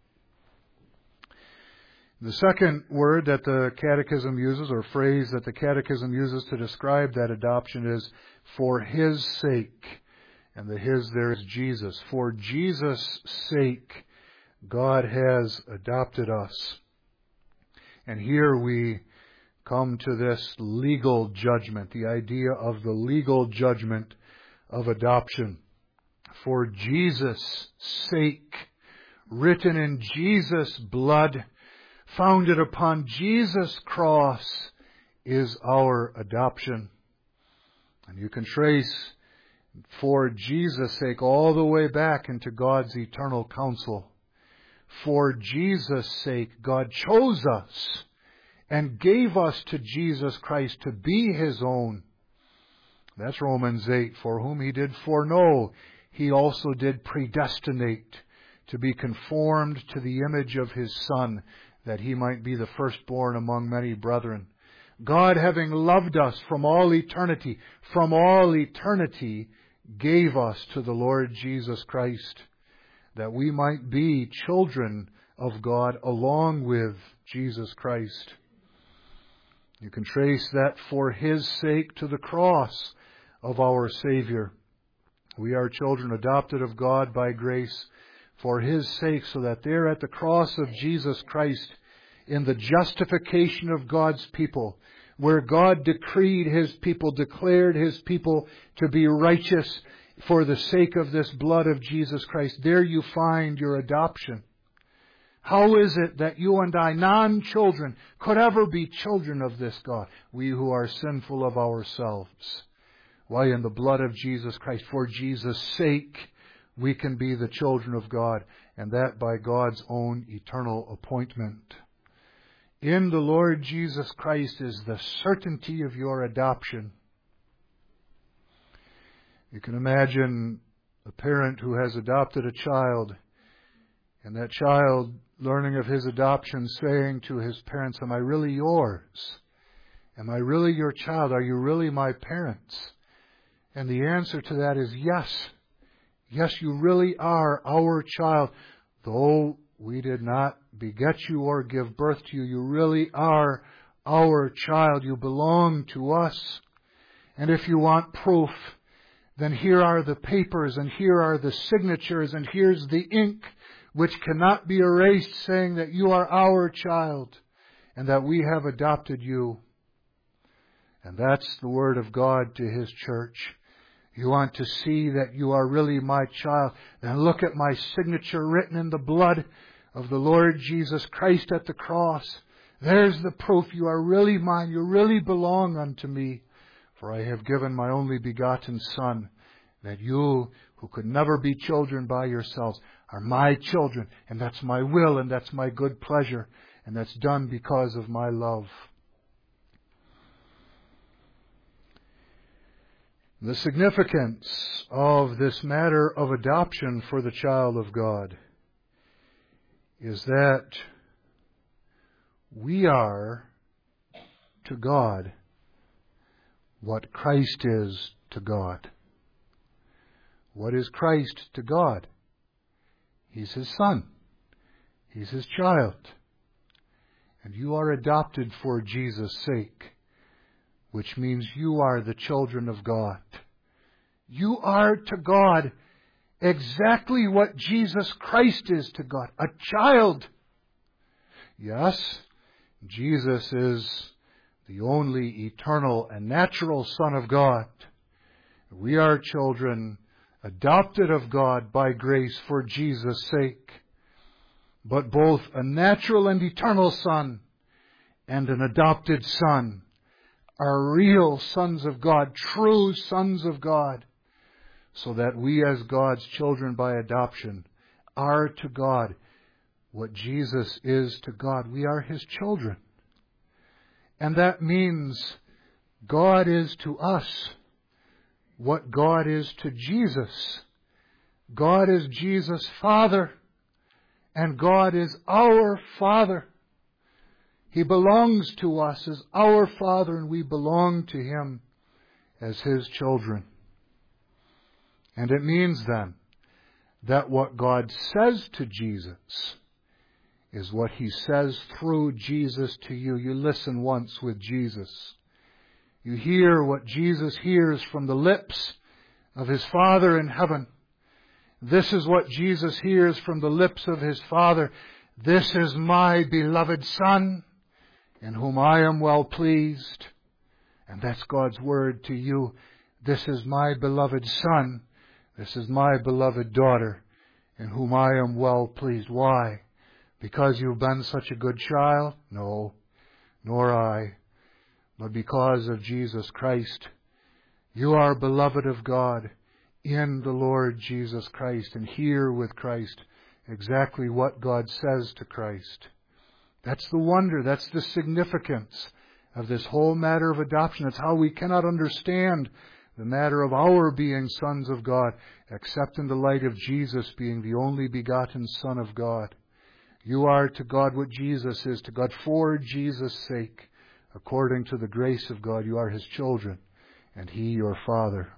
The second word that the Catechism uses, or phrase that the Catechism uses to describe that adoption, is for his sake. And the his there is Jesus. For Jesus' sake, God has adopted us. And here we come to this legal judgment, the idea of the legal judgment of adoption. For Jesus' sake, written in Jesus' blood, founded upon Jesus' cross, is our adoption. And you can trace for Jesus' sake all the way back into God's eternal counsel. For Jesus' sake, God chose us and gave us to Jesus Christ to be his own. That's Romans eight. For whom he did foreknow, he also did predestinate to be conformed to the image of his Son, that he might be the firstborn among many brethren. God, having loved us from all eternity, from all eternity, gave us to the Lord Jesus Christ, that we might be children of God along with Jesus Christ. You can trace that for his sake to the cross of our Savior. We are children adopted of God by grace for his sake, so that there at the cross of Jesus Christ, in the justification of God's people, where God decreed His people, declared His people to be righteous for the sake of this blood of Jesus Christ. There you find your adoption. How is it that you and I, non-children, could ever be children of this God, we who are sinful of ourselves? Why, in the blood of Jesus Christ, for Jesus' sake, we can be the children of God, and that by God's own eternal appointment. In the Lord Jesus Christ is the certainty of your adoption. You can imagine a parent who has adopted a child, and that child, learning of his adoption, saying to his parents, "Am I really yours? Am I really your child? Are you really my parents?" And the answer to that is yes. Yes, you really are our child. Though we did not beget you or give birth to you, you really are our child. You belong to us. And if you want proof, then here are the papers, and here are the signatures, and here's the ink, which cannot be erased, saying that you are our child and that we have adopted you. And that's the word of God to His church. You want to see that you are really my child, then look at my signature written in the blood of the Lord Jesus Christ at the cross. There's the proof you are really mine. You really belong unto me. For I have given my only begotten Son, that you, who could never be children by yourselves, are my children, and that's my will, and that's my good pleasure, and that's done because of my love. The significance of this matter of adoption for the child of God is that we are to God what Christ is to God. What is Christ to God? He's His Son. He's His child. And you are adopted for Jesus' sake, which means you are the children of God. You are to God exactly what Jesus Christ is to God, a child. Yes, Jesus is the only eternal and natural Son of God. We are children adopted of God by grace for Jesus' sake. But both a natural and eternal Son and an adopted Son are real sons of God, true sons of God, so that we as God's children by adoption are to God what Jesus is to God. We are His children. And that means God is to us what God is to Jesus. God is Jesus' Father, and God is our Father. He belongs to us as our Father, and we belong to Him as His children. And it means then that what God says to Jesus is what He says through Jesus to you. You listen once with Jesus. You hear what Jesus hears from the lips of His Father in heaven. This is what Jesus hears from the lips of His Father. This is my beloved Son, in whom I am well pleased. And that's God's word to you. This is my beloved Son. This is my beloved daughter, in whom I am well pleased. Why? Because you've been such a good child? No, nor I. But because of Jesus Christ. You are beloved of God in the Lord Jesus Christ, and hear with Christ exactly what God says to Christ. That's the wonder, that's the significance of this whole matter of adoption. It's how we cannot understand the matter of our being sons of God, except in the light of Jesus being the only begotten Son of God. You are to God what Jesus is to God for Jesus' sake. According to the grace of God, you are His children, and He your Father.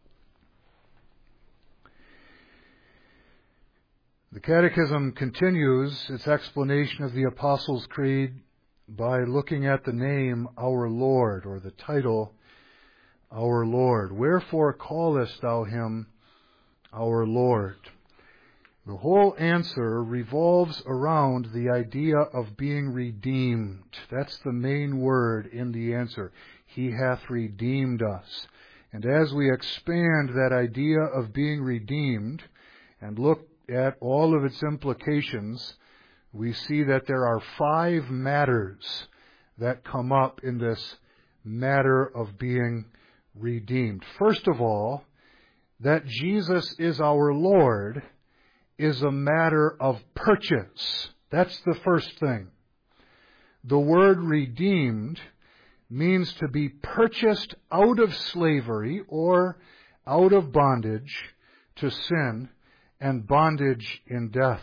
The Catechism continues its explanation of the Apostles' Creed by looking at the name Our Lord, or the title Our Lord. Wherefore callest thou Him our Lord? The whole answer revolves around the idea of being redeemed. That's the main word in the answer. He hath redeemed us. And as we expand that idea of being redeemed and look at all of its implications, we see that there are five matters that come up in this matter of being redeemed. First of all, that Jesus is our Lord is a matter of purchase. That's the first thing. The word redeemed means to be purchased out of slavery or out of bondage to sin and bondage in death.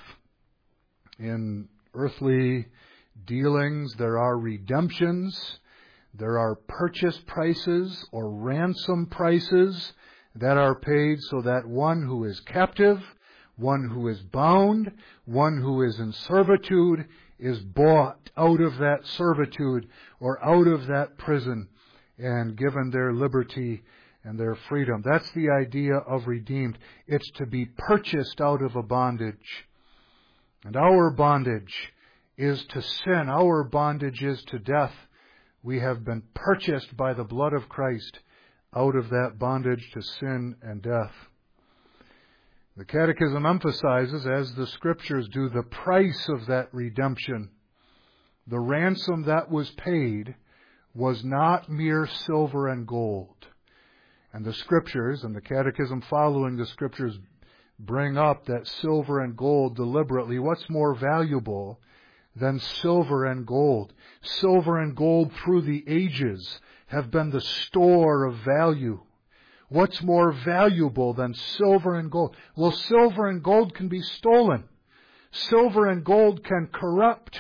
In earthly dealings, there are redemptions, there are purchase prices or ransom prices that are paid so that one who is captive, one who is bound, one who is in servitude is bought out of that servitude or out of that prison and given their liberty and their freedom. That's the idea of redeemed. It's to be purchased out of a bondage. And our bondage is to sin. Our bondage is to death. We have been purchased by the blood of Christ out of that bondage to sin and death. The Catechism emphasizes, as the Scriptures do, the price of that redemption. The ransom that was paid was not mere silver and gold. And the Scriptures, and the Catechism following the Scriptures, bring up that silver and gold deliberately. What's more valuable than silver and gold? Silver and gold through the ages have been the store of value. What's more valuable than silver and gold? Well, silver and gold can be stolen. Silver and gold can corrupt,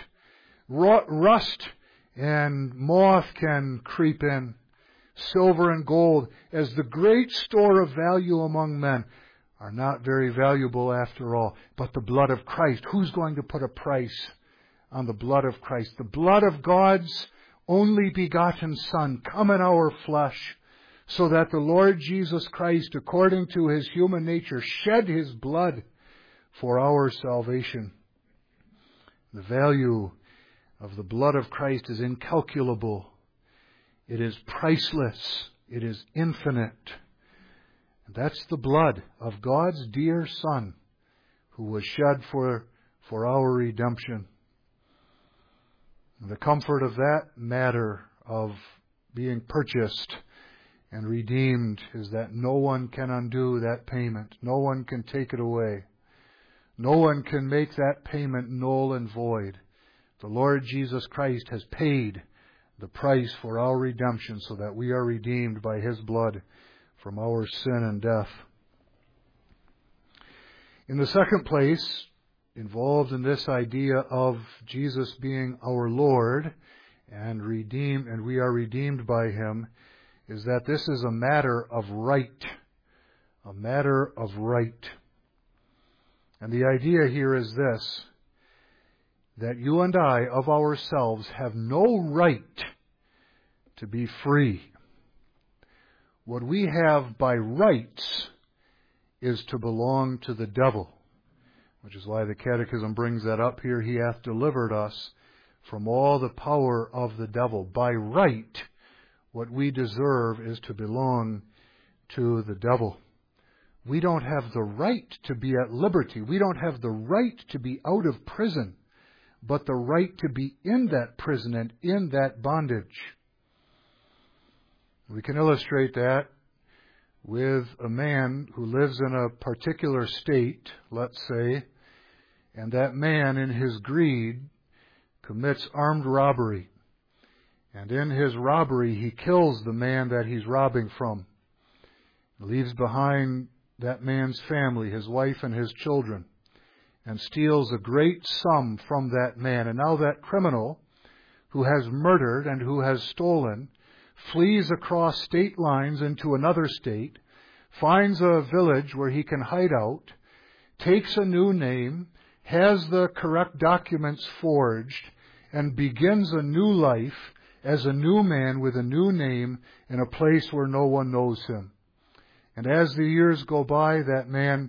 rust, and moth can creep in. Silver and gold, as the great store of value among men, are not very valuable after all. But the blood of Christ, who's going to put a price on the blood of Christ? The blood of God's only begotten Son, come in our flesh, so that the Lord Jesus Christ, according to His human nature, shed His blood for our salvation. The value of the blood of Christ is incalculable. It is priceless. It is infinite. And that's the blood of God's dear Son, who was shed for, for our redemption. And the comfort of that matter of being purchased and redeemed is that no one can undo that payment. No one can take it away. No one can make that payment null and void. The Lord Jesus Christ has paid the price for our redemption so that we are redeemed by His blood from our sin and death. In the second place, involved in this idea of Jesus being our Lord and redeemed, and we are redeemed by Him, is that this is a matter of right. A matter of right. And the idea here is this, that you and I of ourselves have no right to be free. What we have by rights is to belong to the devil, which is why the Catechism brings that up here. He hath delivered us from all the power of the devil. By right, what we deserve is to belong to the devil. We don't have the right to be at liberty. We don't have the right to be out of prison, but the right to be in that prison and in that bondage. We can illustrate that with a man who lives in a particular state, let's say, and that man in his greed commits armed robbery. And in his robbery, he kills the man that he's robbing from. Leaves behind that man's family, his wife and his children, and steals a great sum from that man. And now that criminal who has murdered and who has stolen flees across state lines into another state, finds a village where he can hide out, takes a new name, has the correct documents forged, and begins a new life as a new man with a new name in a place where no one knows him. And as the years go by, that man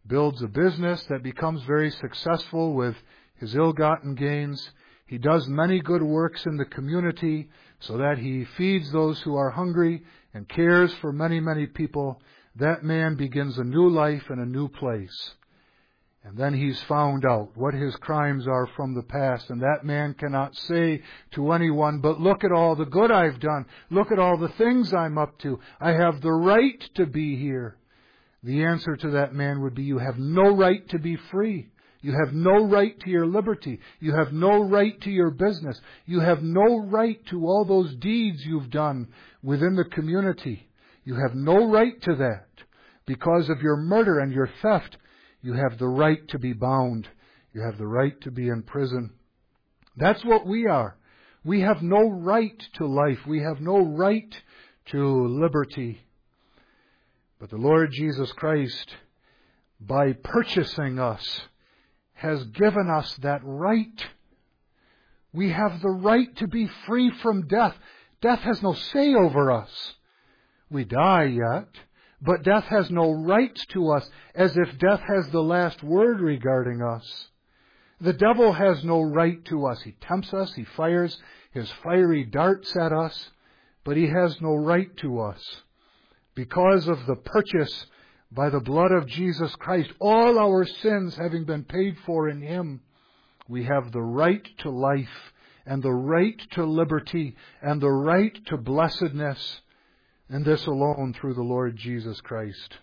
builds a business that becomes very successful with his ill-gotten gains. He does many good works in the community so that he feeds those who are hungry and cares for many, many people. That man begins a new life in a new place. And then he's found out what his crimes are from the past. And that man cannot say to anyone, but look at all the good I've done. Look at all the things I'm up to. I have the right to be here. The answer to that man would be, you have no right to be free. You have no right to your liberty. You have no right to your business. You have no right to all those deeds you've done within the community. You have no right to that. Because of your murder and your theft, you have the right to be bound. You have the right to be in prison. That's what we are. We have no right to life. We have no right to liberty. But the Lord Jesus Christ, by purchasing us, has given us that right. We have the right to be free from death. Death has no say over us. We die yet, but death has no rights to us, as if death has the last word regarding us. The devil has no right to us. He tempts us, he fires his fiery darts at us, but he has no right to us. Because of the purchase by the blood of Jesus Christ, all our sins having been paid for in Him, we have the right to life, and the right to liberty, and the right to blessedness, and this alone through the Lord Jesus Christ.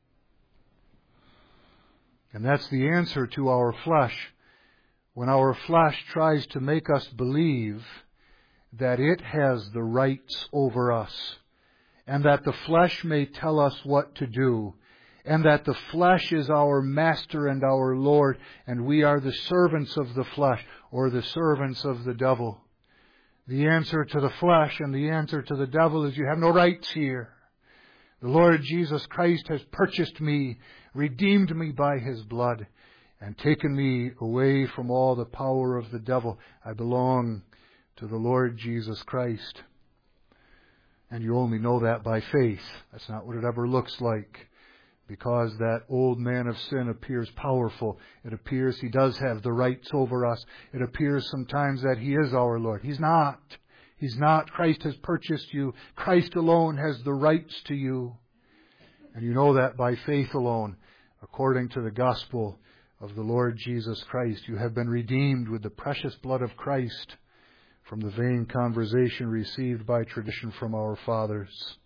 And that's the answer to our flesh. When our flesh tries to make us believe that it has the rights over us, and that the flesh may tell us what to do, and that the flesh is our master and our Lord, and we are the servants of the flesh, or the servants of the devil. The answer to the flesh and the answer to the devil is, you have no rights here. The Lord Jesus Christ has purchased me, redeemed me by His blood, and taken me away from all the power of the devil. I belong to the Lord Jesus Christ. And you only know that by faith. That's not what it ever looks like. Because that old man of sin appears powerful. It appears he does have the rights over us. It appears sometimes that he is our Lord. He's not. He's not. Christ has purchased you. Christ alone has the rights to you. And you know that by faith alone, according to the gospel of the Lord Jesus Christ. You have been redeemed with the precious blood of Christ from the vain conversation received by tradition from our fathers.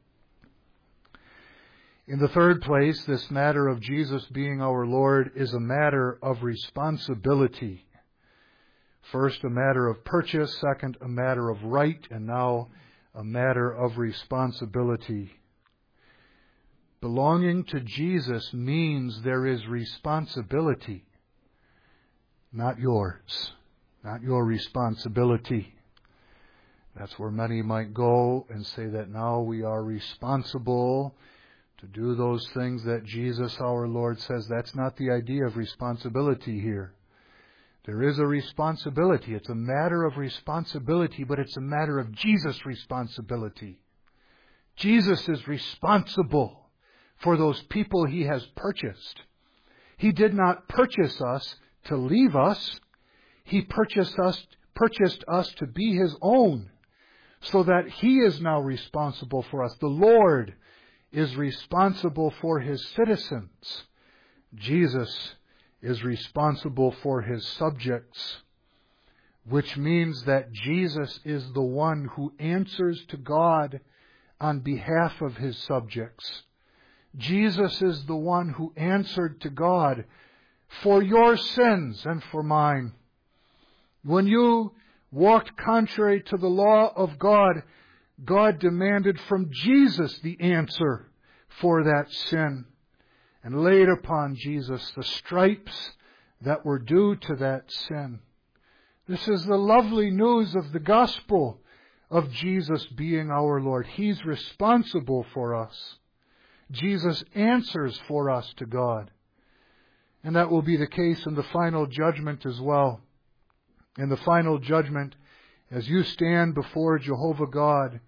In the third place, this matter of Jesus being our Lord is a matter of responsibility. First, a matter of purchase. Second, a matter of right. And now, a matter of responsibility. Belonging to Jesus means there is responsibility. Not yours. Not your responsibility. That's where many might go and say that now we are responsible to do those things that Jesus our Lord says. That's not the idea of responsibility here. There is a responsibility. It's a matter of responsibility, but it's a matter of Jesus' responsibility. Jesus is responsible for those people He has purchased. He did not purchase us to leave us. He purchased us, purchased us to be His own, so that He is now responsible for us. The Lord is responsible for His citizens. Jesus is responsible for His subjects, which means that Jesus is the one who answers to God on behalf of His subjects. Jesus is the one who answered to God for your sins and for mine. When you walked contrary to the law of God, God demanded from Jesus the answer for that sin and laid upon Jesus the stripes that were due to that sin. This is the lovely news of the gospel of Jesus being our Lord. He's responsible for us. Jesus answers for us to God. And that will be the case in the final judgment as well. In the final judgment, as you stand before Jehovah God,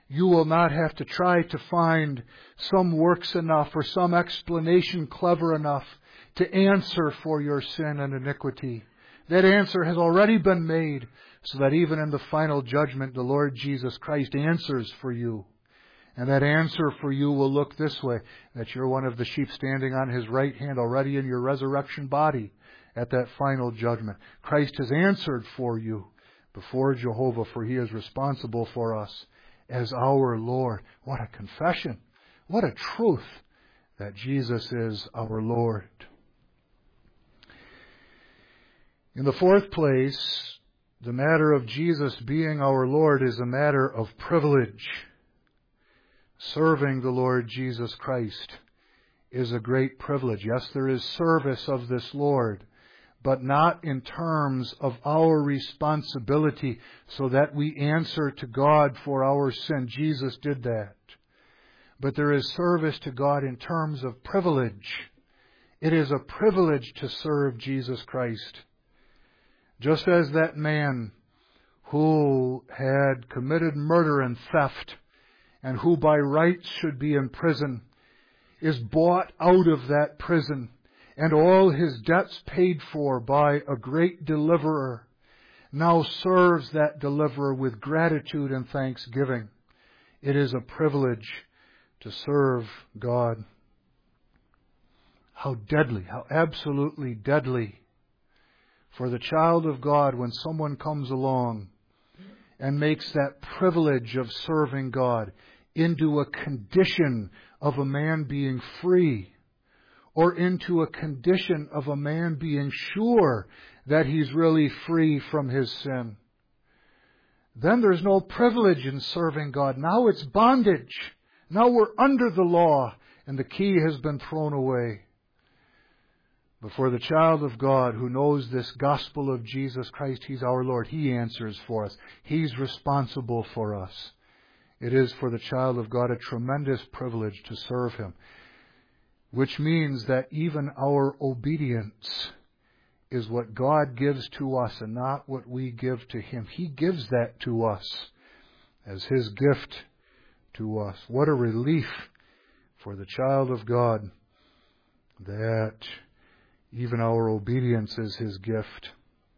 You will not have to try to find some works enough or some explanation clever enough to answer for your sin and iniquity. That answer has already been made, so that even in the final judgment, the Lord Jesus Christ answers for you. And that answer for you will look this way, that you're one of the sheep standing on His right hand already in your resurrection body at that final judgment. Christ has answered for you before Jehovah, for He is responsible for us as our Lord. What a confession. What a truth that Jesus is our Lord. In the fourth place, the matter of Jesus being our Lord is a matter of privilege. Serving the Lord Jesus Christ is a great privilege. Yes, there is service of this Lord, but not in terms of our responsibility so that we answer to God for our sin. Jesus did that. But there is service to God in terms of privilege. It is a privilege to serve Jesus Christ. Just as that man who had committed murder and theft and who by rights should be in prison is bought out of that prison and all his debts paid for by a great deliverer, now serves that deliverer with gratitude and thanksgiving. It is a privilege to serve God. How deadly, how absolutely deadly for the child of God when someone comes along and makes that privilege of serving God into a condition of a man being free, or into a condition of a man being sure that he's really free from his sin. Then there's no privilege in serving God. Now it's bondage. Now we're under the law, and the key has been thrown away. But for the child of God who knows this gospel of Jesus Christ, He's our Lord. He answers for us. He's responsible for us. It is for the child of God a tremendous privilege to serve Him, which means that even our obedience is what God gives to us and not what we give to Him. He gives that to us as His gift to us. What a relief for the child of God that even our obedience is His gift.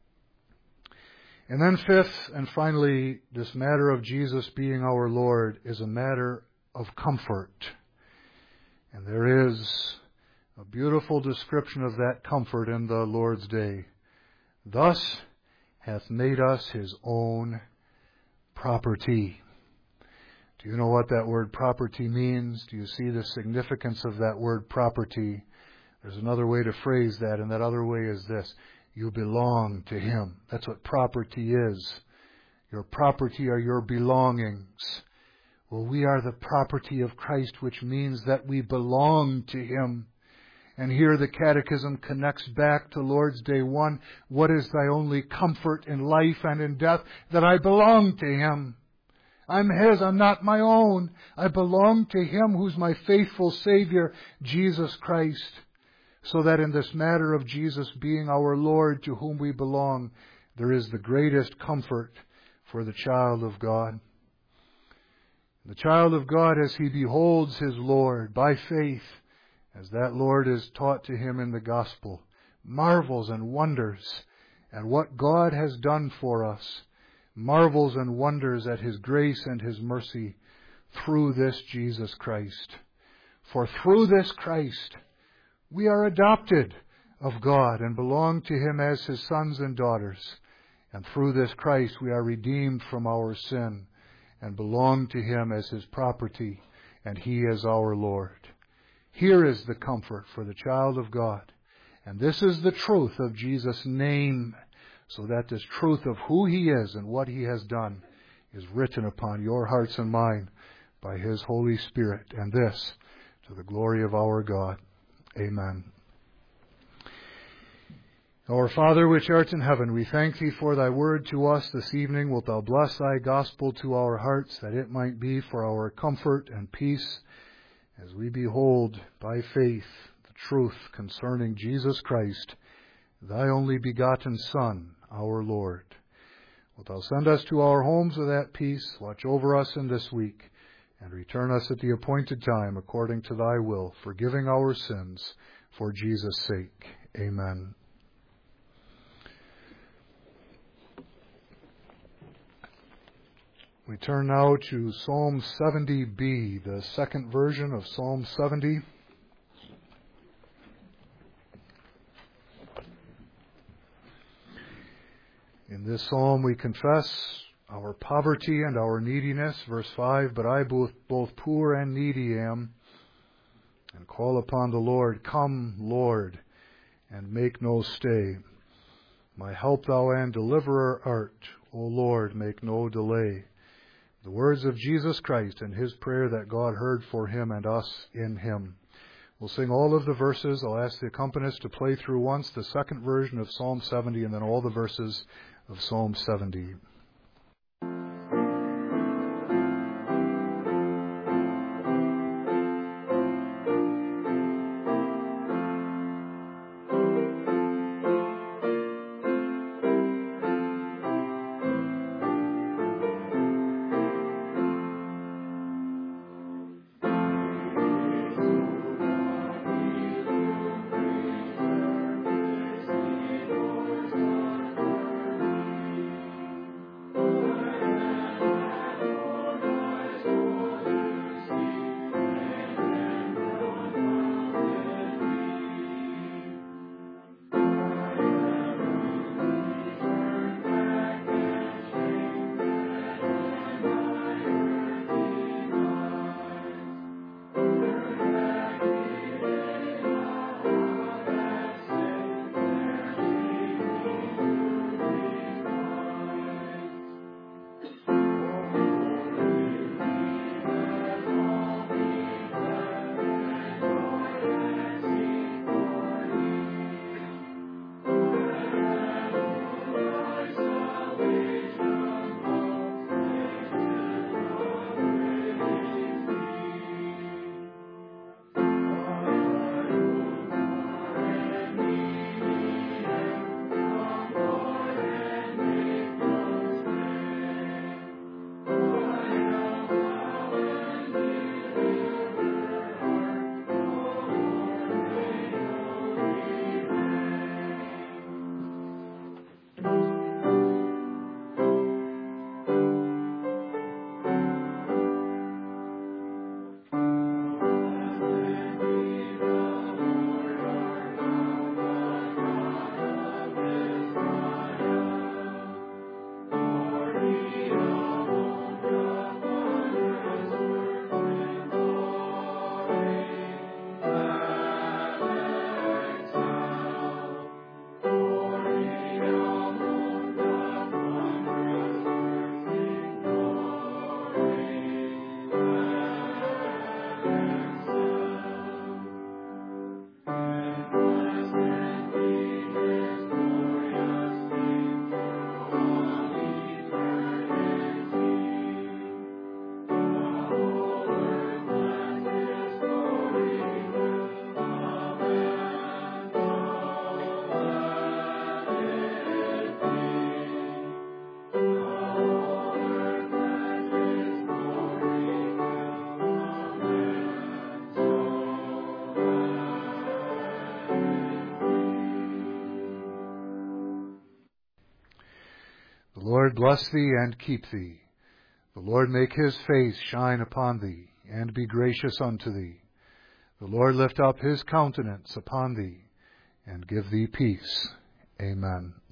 And then fifth and finally, this matter of Jesus being our Lord is a matter of comfort. And there is a beautiful description of that comfort in the Lord's Day. Thus hath made us His own property. Do you know what that word property means? Do you see the significance of that word property? There's another way to phrase that, and that other way is this. You belong to Him. That's what property is. Your property are your belongings. Well, we are the property of Christ, which means that we belong to Him. And here the Catechism connects back to Lord's Day one. What is thy only comfort in life and in death? That I belong to Him. I'm His, I'm not my own. I belong to Him who's my faithful Savior, Jesus Christ. So that in this matter of Jesus being our Lord to whom we belong, there is the greatest comfort for the child of God. The child of God, as he beholds his Lord by faith, as that Lord is taught to him in the gospel, marvels and wonders at what God has done for us, marvels and wonders at His grace and His mercy through this Jesus Christ. For through this Christ, we are adopted of God and belong to Him as His sons and daughters. And through this Christ we are redeemed from our sin and belong to Him as His property, and He is our Lord. Here is the comfort for the child of God. And this is the truth of Jesus' name, so that this truth of who He is and what He has done is written upon your hearts and mine by His Holy Spirit. And this to the glory of our God. Amen. Our Father which art in heaven, we thank Thee for Thy word to us this evening. Wilt Thou bless Thy gospel to our hearts, that it might be for our comfort and peace as we behold by faith the truth concerning Jesus Christ, Thy only begotten Son, our Lord. Wilt Thou send us to our homes with that peace, watch over us in this week. and return us at the appointed time according to thy will, forgiving our sins for Jesus' sake. Amen. We turn now to Psalm seventy B, the second version of Psalm seventy. In this psalm we confess our poverty and our neediness. Verse five, but I both, both poor and needy am, and call upon the Lord. Come, Lord, and make no stay. My help thou and deliverer art. O Lord, make no delay. The words of Jesus Christ and his prayer that God heard for him and us in him. We'll sing all of the verses. I'll ask the accompanist to play through once the second version of Psalm seventy and then all the verses of Psalm seventy. The Lord bless thee and keep thee. The Lord make his face shine upon thee, and be gracious unto thee. The Lord lift up his countenance upon thee, and give thee peace. Amen.